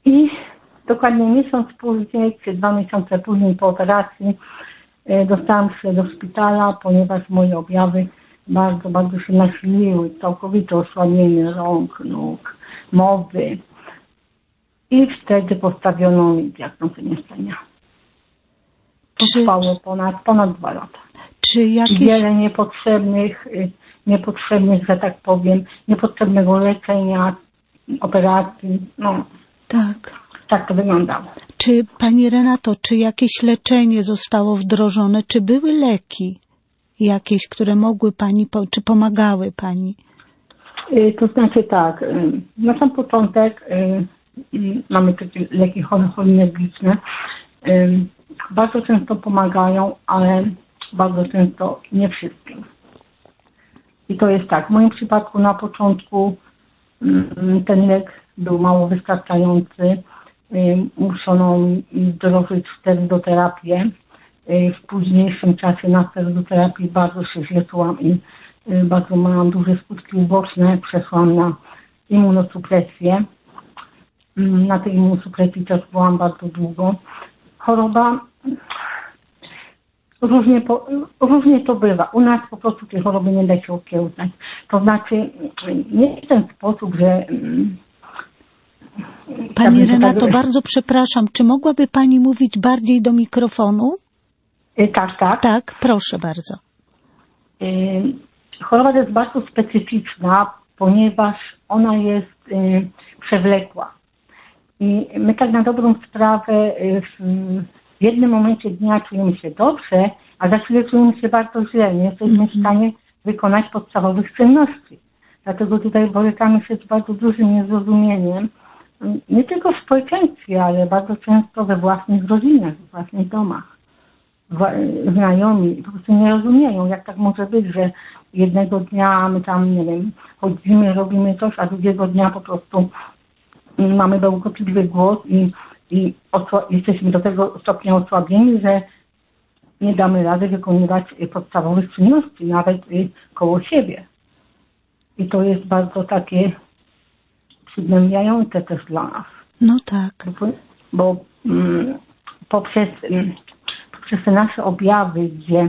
I dokładnie miesiąc później, czy dwa miesiące później po operacji dostałam się do szpitala, ponieważ moje objawy bardzo, bardzo się nasiliły. Całkowite osłabienie rąk, nóg, mowy. I wtedy postawiono mi diagnozę nieszczenia. To czy... trwało ponad, ponad dwa lata. Czy jakieś... Wiele niepotrzebnych, niepotrzebnych, że tak powiem, niepotrzebnego leczenia, operacji, no. Tak. Tak to wyglądało. Czy Pani Renato, czy jakieś leczenie zostało wdrożone? Czy były leki jakieś, które mogły Pani, czy pomagały Pani? To znaczy tak, na sam początek mamy takie leki cholinergiczne. Bardzo często pomagają, ale bardzo często nie wszystkim. I to jest tak, w moim przypadku na początku ten lek był mało wystarczający. Muszono wdrożyć sterydoterapię. W późniejszym czasie na sterydoterapii bardzo się źle czułam i bardzo miałam duże skutki uboczne. Przeszłam na immunosupresję. Na tej immunosupresji też byłam bardzo długo. Choroba, różnie, po, różnie to bywa. U nas po prostu tej choroby nie da się okiełznać. To znaczy nie w ten sposób, że... Pani Renato, bardzo przepraszam, czy mogłaby Pani mówić bardziej do mikrofonu? Tak, tak. Tak, proszę bardzo. Choroba jest bardzo specyficzna, ponieważ ona jest przewlekła. I my tak na dobrą sprawę w jednym momencie dnia czujemy się dobrze, a za chwilę czujemy się bardzo źle. Nie jesteśmy w stanie wykonać podstawowych czynności. Dlatego tutaj borykamy się z bardzo dużym niezrozumieniem. Nie tylko w społeczeństwie, ale bardzo często we własnych rodzinach, we własnych domach. Znajomi po prostu nie rozumieją, jak tak może być, że jednego dnia my tam, nie wiem, chodzimy, robimy coś, a drugiego dnia po prostu mamy bełkotliwy głos i, i osła- jesteśmy do tego stopnia osłabieni, że nie damy rady wykonywać podstawowych czynności, nawet koło siebie. I to jest bardzo takie przygnębiające też dla nas. No tak. Bo, bo mm, poprzez, mm, poprzez te nasze objawy, gdzie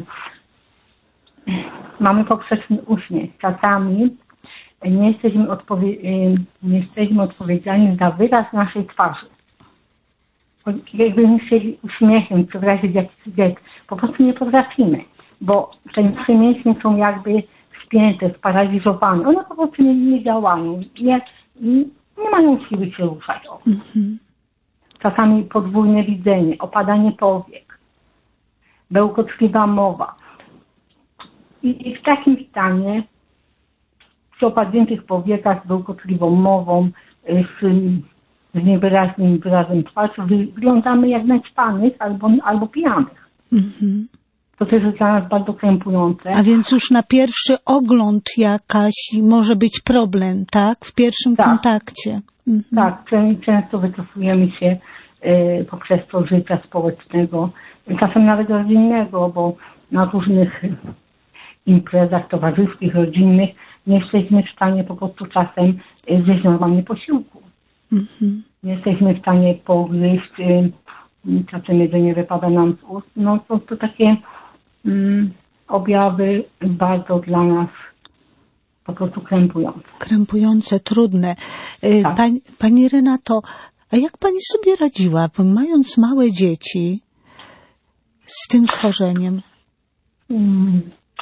mamy poprzeczny uśmiech, czasami nie jesteśmy, odpowie- nie jesteśmy odpowiedzialni za wyraz naszej twarzy. Jakbyśmy chcieli uśmiechem przewyrazić jakiś gest, po prostu nie potrafimy, bo te nasze mięśnie są jakby spięte, sparaliżowane. One po prostu nie, nie działają. Nie, nie mają siły się ruszać. Mm-hmm. Czasami podwójne widzenie, opadanie powiek, bełkotliwa mowa. I, I w takim stanie, przy opadniętych powiekach, z bełkotliwą mową, z, z niewyraźnym wyrazem twarzy, wyglądamy jak naćpanych albo, albo pijanych. Mm-hmm. To też jest dla nas bardzo krępujące. A więc już na pierwszy ogląd jakaś może być problem, tak? W pierwszym tak. kontakcie. Mhm. Tak, często wycofujemy się y, poprzez to życia społecznego, czasem nawet rodzinnego, bo na różnych imprezach towarzyskich, rodzinnych nie jesteśmy w stanie po prostu czasem zjeść normalnie posiłku. Mhm. Nie jesteśmy w stanie pogryźć, y, czasem jedzenie wypada nam z ust. No to, to takie mm, objawy bardzo dla nas po prostu krępujące. Krępujące, trudne. Tak. Pani, pani Renato, a jak Pani sobie radziła, bo mając małe dzieci z tym schorzeniem? Hmm.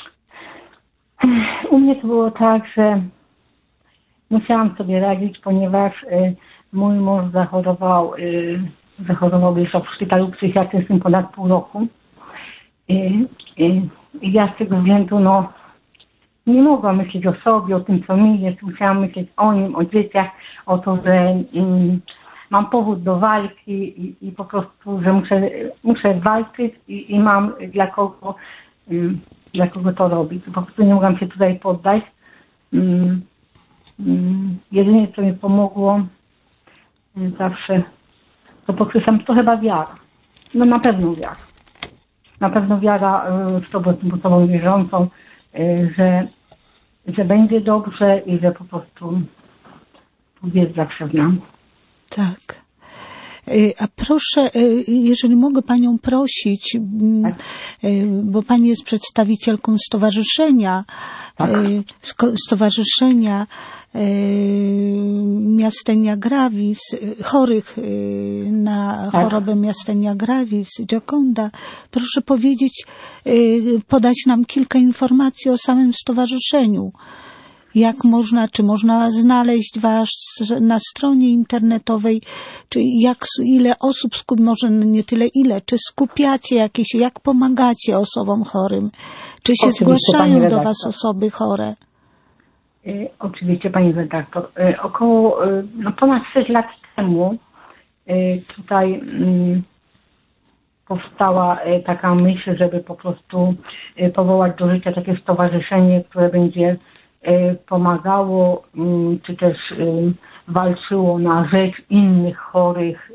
U mnie to było tak, że musiałam sobie radzić, ponieważ y, mój mąż zachorował, y, zachorował już w szpitalu psychiatrycznym ponad pół roku. I y, y, ja z tego względu, no, nie mogłam myśleć o sobie, o tym, co mi jest. Musiałam myśleć o nim, o dzieciach, o to, że mm, mam powód do walki i, i po prostu, że muszę, muszę walczyć i, i mam dla kogo, mm, dla kogo to robić. Po prostu nie mogłam się tutaj poddać. Mm, mm, jedynie, co mi pomogło mm, zawsze, to pokrzywam, to chyba wiara. No na pewno wiara. Na pewno wiara w sobą wierzącą, że, że będzie dobrze i że po prostu jest zawsze w nam. Tak. A proszę, jeżeli mogę Panią prosić, tak. bo Pani jest przedstawicielką stowarzyszenia, tak. stowarzyszenia miastenia gravis, chorych na tak. chorobę miastenia gravis, Gioconda. Proszę powiedzieć, podać nam kilka informacji o samym stowarzyszeniu. Jak można, czy można znaleźć Was na stronie internetowej, czy jak, ile osób, skup, może nie tyle ile, czy skupiacie jakieś, jak pomagacie osobom chorym? Czy się Oczywiście, zgłaszają do Was osoby chore? Y, oczywiście, Pani redaktor. Y, około, y, no ponad sześć lat temu y, tutaj y, powstała y, taka myśl, żeby po prostu y, powołać do życia takie stowarzyszenie, które będzie pomagało, czy też walczyło na rzecz innych chorych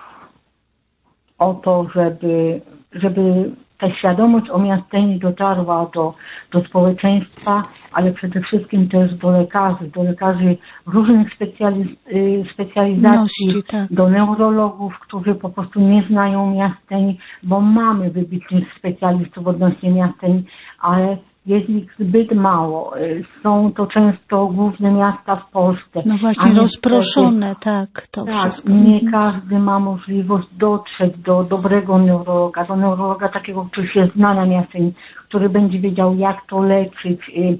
o to, żeby, żeby ta świadomość o miasteczku dotarła do, do społeczeństwa, ale przede wszystkim też do lekarzy, do lekarzy różnych specjaliz specjalizacji, Ności, tak. do neurologów, którzy po prostu nie znają miasteczka, bo mamy wybitnych specjalistów odnośnie miasteczka, ale jest ich zbyt mało. Są to często główne miasta w Polsce. No właśnie, rozproszone, tak, to tak, wszystko. Nie każdy ma możliwość dotrzeć do dobrego neurologa, do neurologa takiego, który się zna na miasteczku, który będzie wiedział, jak to leczyć,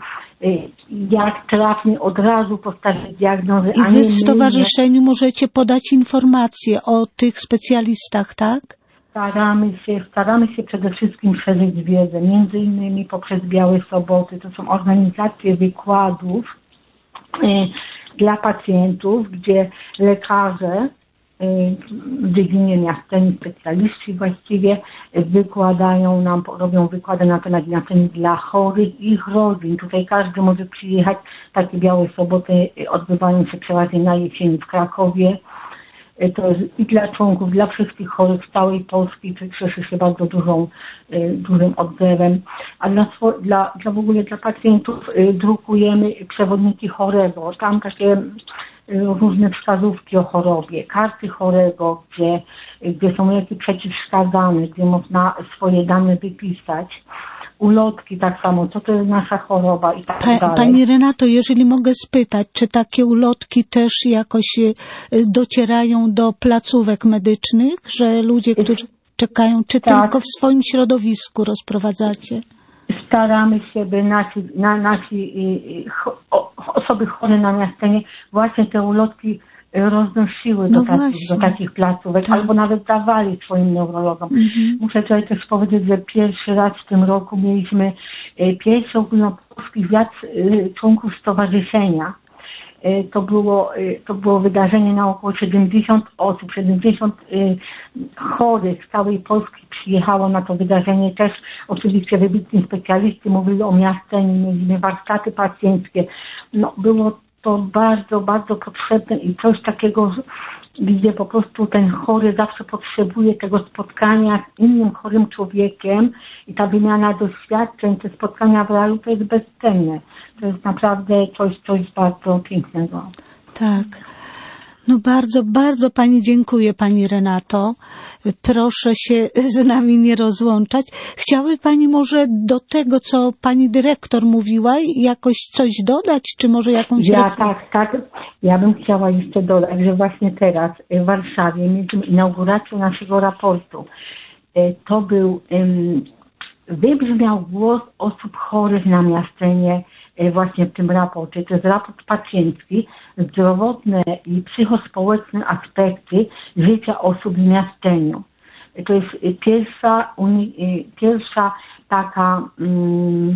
jak trafnie od razu postawić diagnozę. I Wy w stowarzyszeniu możecie podać informacje o tych specjalistach, tak? Staramy się, staramy się przede wszystkim szerzyć wiedzę, między innymi poprzez Białe Soboty. To są organizacje wykładów y, dla pacjentów, gdzie lekarze y, w dziedzinie miasteczka, specjaliści właściwie wykładają nam, robią wykłady na temat miasteczka dla chorych i ich rodzin. Tutaj każdy może przyjechać. Takie Białe Soboty odbywają się przeważnie na jesieni w Krakowie. To jest i dla członków, dla wszystkich chorych z całej Polski, to cieszy się bardzo dużą, dużym odzewem. A dla, dla, dla w ogóle dla pacjentów drukujemy przewodniki chorego. Tam takie różne wskazówki o chorobie, karty chorego, gdzie, gdzie są leki przeciwwskazane, gdzie można swoje dane wypisać. Ulotki tak samo, co to jest nasza choroba i tak pa, dalej. Pani Renato, jeżeli mogę spytać, czy takie ulotki też jakoś docierają do placówek medycznych, że ludzie, którzy czekają, czy tak. tylko w swoim środowisku rozprowadzacie? Staramy się, by nasi, na, nasi cho, osoby chore na miasteczku właśnie te ulotki roznosiły no do, takich, do takich placówek, tak. albo nawet dawali swoim neurologom. Mhm. Muszę tutaj też powiedzieć, że pierwszy raz w tym roku mieliśmy pierwszy ogólnopolski zjazd członków stowarzyszenia. To było, to było wydarzenie na około siedemdziesiąt osób, siedemdziesiąt chorych z całej Polski przyjechało na to wydarzenie. Też oczywiście wybitni specjaliści mówili o miasteczku, mieliśmy warsztaty pacjenckie. No, było to bardzo, bardzo potrzebne i coś takiego, gdzie po prostu ten chory zawsze potrzebuje tego spotkania z innym chorym człowiekiem i ta wymiana doświadczeń, te spotkania w realu, to jest bezcenne. To jest naprawdę coś, coś bardzo pięknego. Tak. No bardzo, bardzo Pani dziękuję, Pani Renato. Proszę się z nami nie rozłączać. Chciałaby Pani może do tego, co Pani dyrektor mówiła, jakoś coś dodać, czy może jakąś... Ja tak, tak. Ja bym chciała jeszcze dodać, że właśnie teraz w Warszawie mieliśmy inaugurację naszego raportu. To był, wybrzmiał głos osób chorych na miasteczku właśnie w tym raporcie. To jest raport pacjencki, zdrowotne i psychospołeczne aspekty życia osób w miasteczku. To jest pierwsza, pierwsza taka um,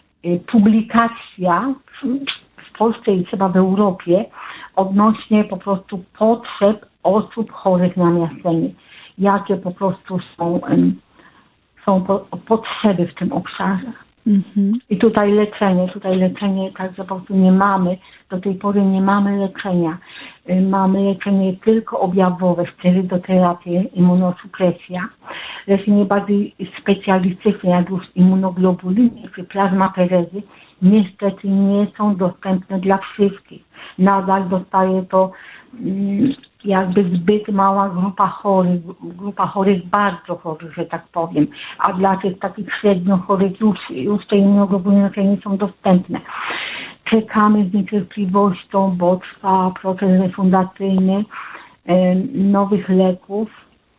publikacja w Polsce i chyba w Europie odnośnie po prostu potrzeb osób chorych na miasteczku. Jakie po prostu są, um, są po, potrzeby w tym obszarze. Mm-hmm. I tutaj leczenie, tutaj leczenie, tak, że po prostu nie mamy, do tej pory nie mamy leczenia. mamy leczenie tylko objawowe, sterydoterapię, immunosupresja, leczenie bardziej specjalistyczne, jak już immunoglobuliny czy plazmaferezy, niestety nie są dostępne dla wszystkich. Nadal dostaje to jakby zbyt mała grupa chorych, grupa chorych bardzo chorych, że tak powiem, a dla tych takich średnio chorych już, już te immunoglobuliny nie są dostępne. Czekamy z niecierpliwością, bo trwa proces refundacyjny e, nowych leków,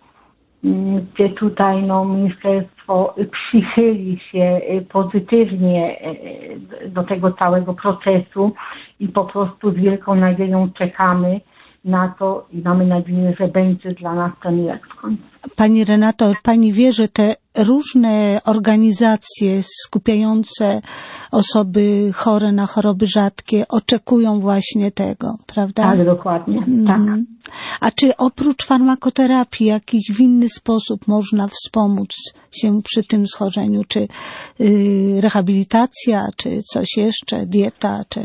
gdzie tutaj no, ministerstwo przychyli się pozytywnie do tego całego procesu i po prostu z wielką nadzieją czekamy na to i mamy nadzieję, że będzie dla nas ten lek w końcu. Pani Renato, Pani wie, że te różne organizacje skupiające osoby chore na choroby rzadkie oczekują właśnie tego, prawda? Tak, dokładnie, mhm. tak. A czy oprócz farmakoterapii jakiś w inny sposób można wspomóc się przy tym schorzeniu? Czy yy, rehabilitacja, czy coś jeszcze, dieta, czy...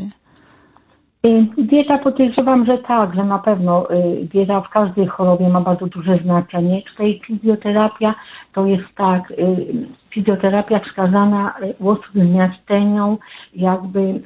Dieta podejrzewam, że tak, że na pewno dieta w każdej chorobie ma bardzo duże znaczenie. Tutaj fizjoterapia to jest tak, fizjoterapia wskazana u osób z miastenią, jakby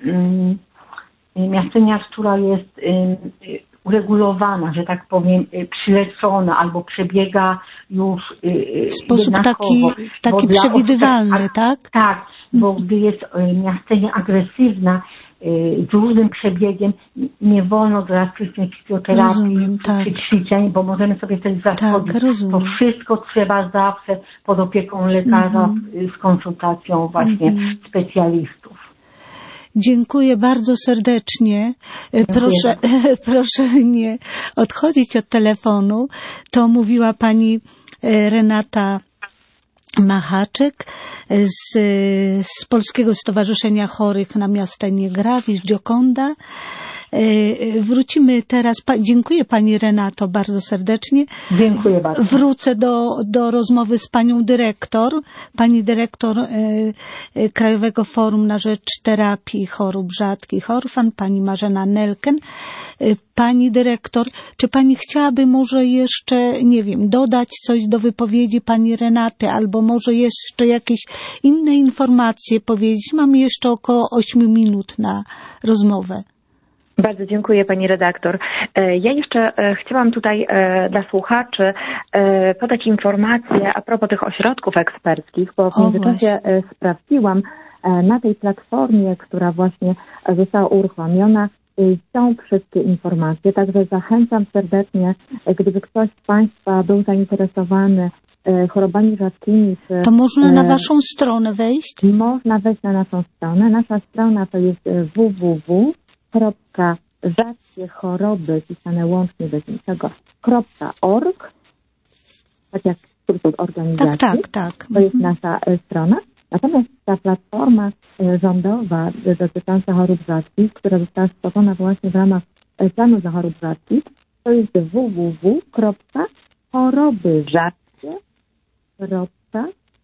miastenia, która jest uregulowana, że tak powiem, przyleczona albo przebiega już w sposób taki, taki przewidywalny, osób, tak? Tak, bo gdy jest miastenia agresywna, z różnym przebiegiem, nie wolno drastycznej fizjoterapii rozumiem, tak. czy ćwiczeń, bo możemy sobie coś zaszkodzić. Tak, to wszystko trzeba zawsze pod opieką lekarza mm-hmm. z konsultacją właśnie mm-hmm. specjalistów. Dziękuję bardzo serdecznie. Proszę, proszę nie odchodzić od telefonu. To mówiła pani Renata Machaczek z, z Polskiego Stowarzyszenia Chorych na miastenie Gravis, Gioconda. Wrócimy teraz. Dziękuję Pani Renato bardzo serdecznie. Dziękuję bardzo. Wrócę do, do rozmowy z Panią Dyrektor. Pani Dyrektor Krajowego Forum na Rzecz Terapii Chorób Rzadkich Orfan, Pani Marzena Nelken. Pani Dyrektor, czy Pani chciałaby może jeszcze, nie wiem, dodać coś do wypowiedzi Pani Renaty, albo może jeszcze jakieś inne informacje powiedzieć? Mamy jeszcze około ośmiu minut na rozmowę. Bardzo dziękuję Pani redaktor. Ja jeszcze chciałam tutaj dla słuchaczy podać informacje a propos tych ośrodków eksperckich, bo w o, międzyczasie właśnie. sprawdziłam na tej platformie, która właśnie została uruchomiona, są wszystkie informacje, także zachęcam serdecznie, gdyby ktoś z Państwa był zainteresowany chorobami rzadkimi. Czy, to można na Waszą stronę wejść? Można wejść na naszą stronę. Nasza strona to jest w w w kropka rzadkie choroby pisane łącznie bez niczego .org, tak jak struktur organizacji. Tak, tak, tak. To jest nasza strona. Natomiast ta platforma rządowa dotycząca chorób rzadkich, która została stworzona właśnie w ramach planu dla chorób rzadkich, to jest w w w kropka choroby rzadkie kropka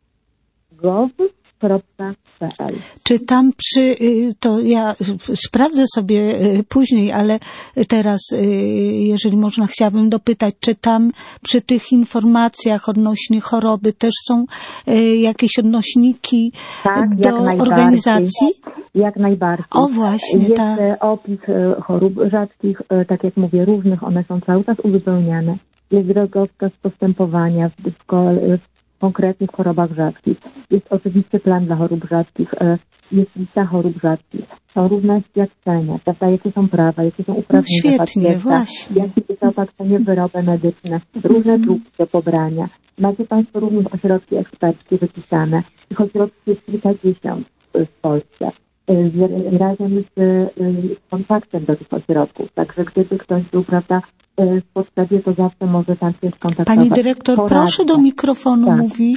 gov kropka p l. Czy tam przy, to ja sprawdzę sobie później, ale teraz, jeżeli można, chciałabym dopytać, czy tam przy tych informacjach odnośnie choroby też są jakieś odnośniki tak, do organizacji? Jak najbardziej. O właśnie, jest tak. opis chorób rzadkich, tak jak mówię, różnych, one są cały czas uzupełniane. Jest drogowskaz postępowania w, w, w konkretnych chorobach rzadkich. Jest oczywiście plan dla chorób rzadkich, jest lista chorób rzadkich. Są różne świadczenia, prawda, jakie są prawa, jakie są uprawnienia no świetnie, pacjenta, właśnie. jakie jest zaopatrzenie w wyroby medyczne, różne długi do pobrania. Macie Państwo również ośrodki eksperckie wypisane. Tych ośrodków jest kilkadziesiąt w Polsce. Z, razem z, z kontaktem do tych ośrodków. Także gdyby ktoś był, prawda, w potrzebie, to zawsze może tam się skontaktować. Pani dyrektor, poradź. Proszę do mikrofonu tak. mówić.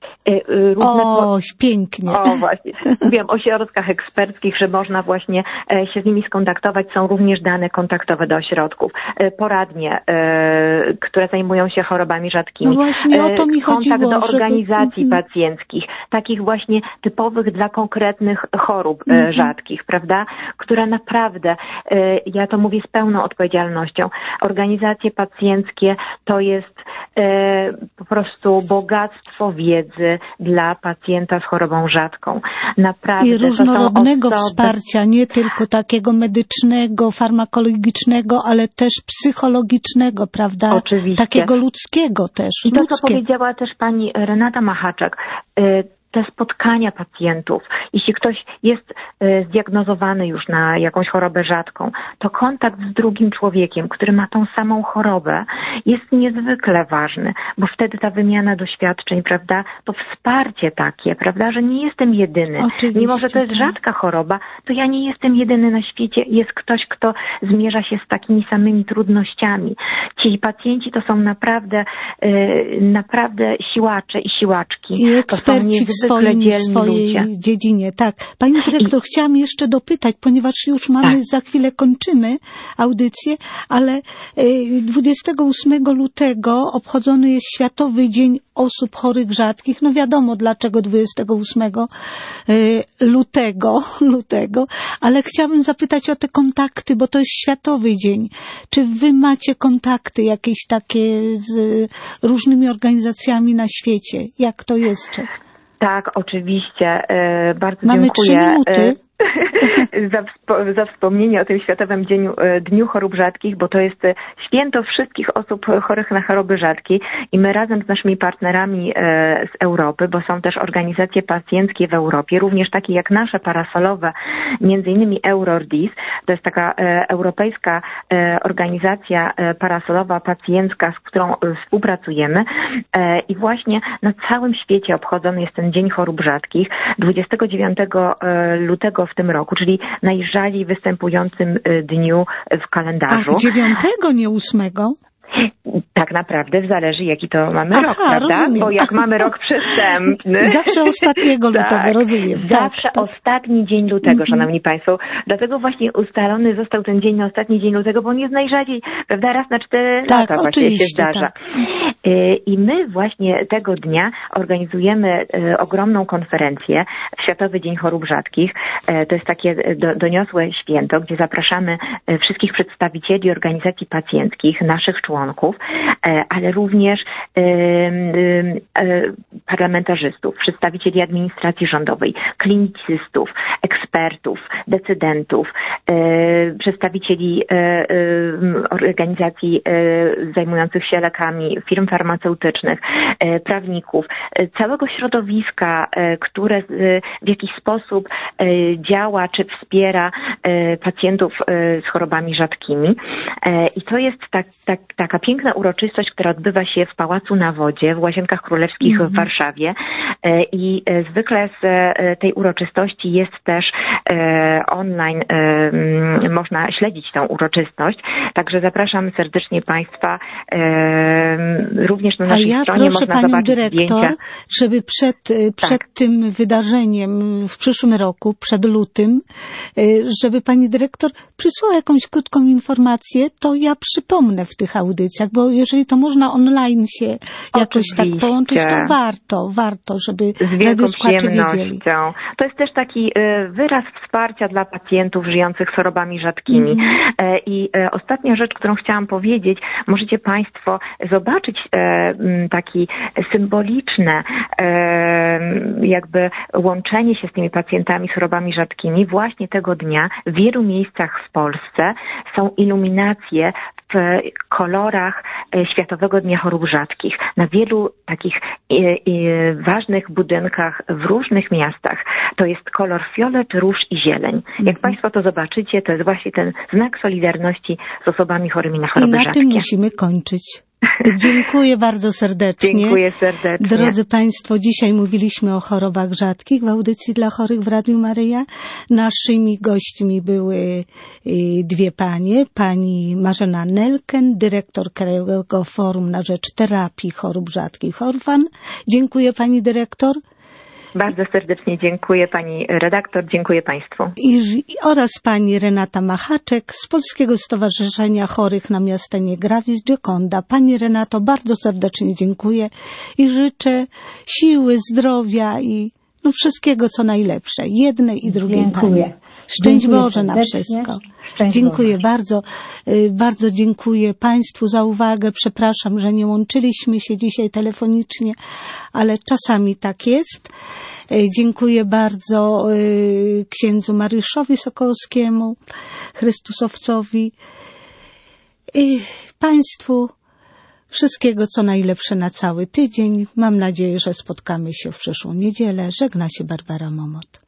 Różne o, pięknie. O, właśnie. Mówiłam o ośrodkach eksperckich, że można właśnie się z nimi skontaktować. Są również dane kontaktowe do ośrodków. Poradnie, które zajmują się chorobami rzadkimi. No właśnie o to mi chodziło. Kontakt do organizacji żeby... pacjenckich, takich właśnie typowych dla konkretnych chorób mhm. rzadkich, prawda? Które naprawdę, ja to mówię z pełną odpowiedzialnością, organizacje pacjenckie to jest po prostu bogactwo wiedzy dla pacjenta z chorobą rzadką. Naprawdę. I różnorodnego osoby... wsparcia, nie tylko takiego medycznego, farmakologicznego, ale też psychologicznego, prawda? Oczywiście. Takiego ludzkiego też. I to, ludzkie. co powiedziała też pani Renata Machaczak, te spotkania pacjentów. Jeśli ktoś jest zdiagnozowany już na jakąś chorobę rzadką, to kontakt z drugim człowiekiem, który ma tą samą chorobę, jest niezwykle ważny, bo wtedy ta wymiana doświadczeń, prawda, to wsparcie takie, prawda, że nie jestem jedyny. Oczywiście, mimo że to jest tak. rzadka choroba, to ja nie jestem jedyny na świecie. Jest ktoś, kto zmierza się z takimi samymi trudnościami. Ci pacjenci to są naprawdę, naprawdę siłacze i siłaczki. I eksperci w Swoim, w swojej ludzie. dziedzinie, tak. Pani dyrektor, I... chciałam jeszcze dopytać, ponieważ już mamy, tak. za chwilę kończymy audycję, ale dwudziestego ósmego lutego obchodzony jest Światowy Dzień Osób Chorych Rzadkich. No wiadomo dlaczego dwudziestego ósmego lutego, lutego, ale chciałabym zapytać o te kontakty, bo to jest Światowy Dzień. Czy wy macie kontakty jakieś takie z różnymi organizacjami na świecie? Jak to jest? Czy... Tak, oczywiście. Bardzo Mamy dziękuję. trzy minuty. za, wspo- za wspomnienie o tym Światowym Dniu, Dniu Chorób Rzadkich, bo to jest święto wszystkich osób chorych na choroby rzadkie i my razem z naszymi partnerami z Europy, bo są też organizacje pacjenckie w Europie, również takie jak nasze parasolowe, między innymi EuroRDIS, to jest taka europejska organizacja parasolowa pacjencka, z którą współpracujemy i właśnie na całym świecie obchodzony jest ten Dzień Chorób Rzadkich dwudziestego dziewiątego lutego w tym roku, czyli najrzadziej występującym dniu w kalendarzu. Ach, dziewiątego, nie ósmego? Tak naprawdę zależy, jaki to mamy Aha, rok, prawda? Rozumiem. Bo jak mamy rok przystępny... Zawsze ostatniego lutego, tak, rozumiem. Zawsze tak, ostatni dzień lutego, mm-hmm. szanowni państwo. Dlatego właśnie ustalony został ten dzień na ostatni dzień lutego, bo on jest najrzadziej, prawda? Raz na cztery tak, lata właśnie się zdarza. Tak. I my właśnie tego dnia organizujemy ogromną konferencję, Światowy Dzień Chorób Rzadkich. To jest takie doniosłe święto, gdzie zapraszamy wszystkich przedstawicieli organizacji pacjenckich, naszych członków, ale również parlamentarzystów, przedstawicieli administracji rządowej, klinicystów, ekspertów, decydentów, przedstawicieli organizacji zajmujących się lekami, firm farmaceutycznych, prawników, całego środowiska, które w jakiś sposób działa czy wspiera pacjentów z chorobami rzadkimi. I to jest tak, tak, taka piękna uroczystość, która odbywa się w Pałacu na Wodzie, w Łazienkach Królewskich mm-hmm. w Warszawie. I zwykle z tej uroczystości jest też online, można śledzić tę uroczystość. Także zapraszam serdecznie Państwa. Również na naszej A ja stronie proszę można Panią zobaczyć dyrektor, zdjęcia. żeby przed, przed tak. tym wydarzeniem w przyszłym roku, przed lutym, żeby Pani dyrektor przysłała jakąś krótką informację, to ja przypomnę w tych audycjach, bo jeżeli to można online się jakoś Oczywiście. tak połączyć, to warto, warto, żeby z wielką przyjemnością. To jest też taki wyraz wsparcia dla pacjentów żyjących z chorobami rzadkimi. Mm. I ostatnia rzecz, którą chciałam powiedzieć, możecie Państwo zobaczyć taki symboliczne jakby łączenie się z tymi pacjentami z chorobami rzadkimi. Właśnie tego dnia w wielu miejscach w Polsce są iluminacje w kolorach Światowego Dnia Chorób Rzadkich. Na wielu takich i, i ważnych budynkach w różnych miastach to jest kolor fiolet, róż i zieleń. Jak mm-hmm. Państwo to zobaczycie, to jest właśnie ten znak solidarności z osobami chorymi na choroby rzadkie. I na rzadkie. Tym musimy kończyć. Dziękuję bardzo serdecznie. Dziękuję serdecznie. Drodzy Państwo, dzisiaj mówiliśmy o chorobach rzadkich w audycji dla chorych w Radiu Maryja. Naszymi gośćmi były dwie panie. Pani Marzena Nelken, dyrektor Krajowego Forum na Rzecz Terapii Chorób Rzadkich Orfan. Dziękuję pani dyrektor. Bardzo serdecznie dziękuję pani redaktor, dziękuję państwu. I, oraz pani Renata Machaczek z Polskiego Stowarzyszenia Chorych na Miastenie Gravis Gioconda. Pani Renato, bardzo serdecznie dziękuję i życzę siły, zdrowia i no, wszystkiego co najlepsze. Jednej i drugiej dziękuję. pani. Szczęść dziękuję Boże na serdecznie. wszystko. Szczęść Dziękuję Boże. bardzo. Bardzo dziękuję Państwu za uwagę. Przepraszam, że nie łączyliśmy się dzisiaj telefonicznie, ale czasami tak jest. Dziękuję bardzo księdzu Mariuszowi Sokołowskiemu, Chrystusowcowi. I Państwu wszystkiego, co najlepsze na cały tydzień. Mam nadzieję, że spotkamy się w przyszłą niedzielę. Żegna się Barbara Momot.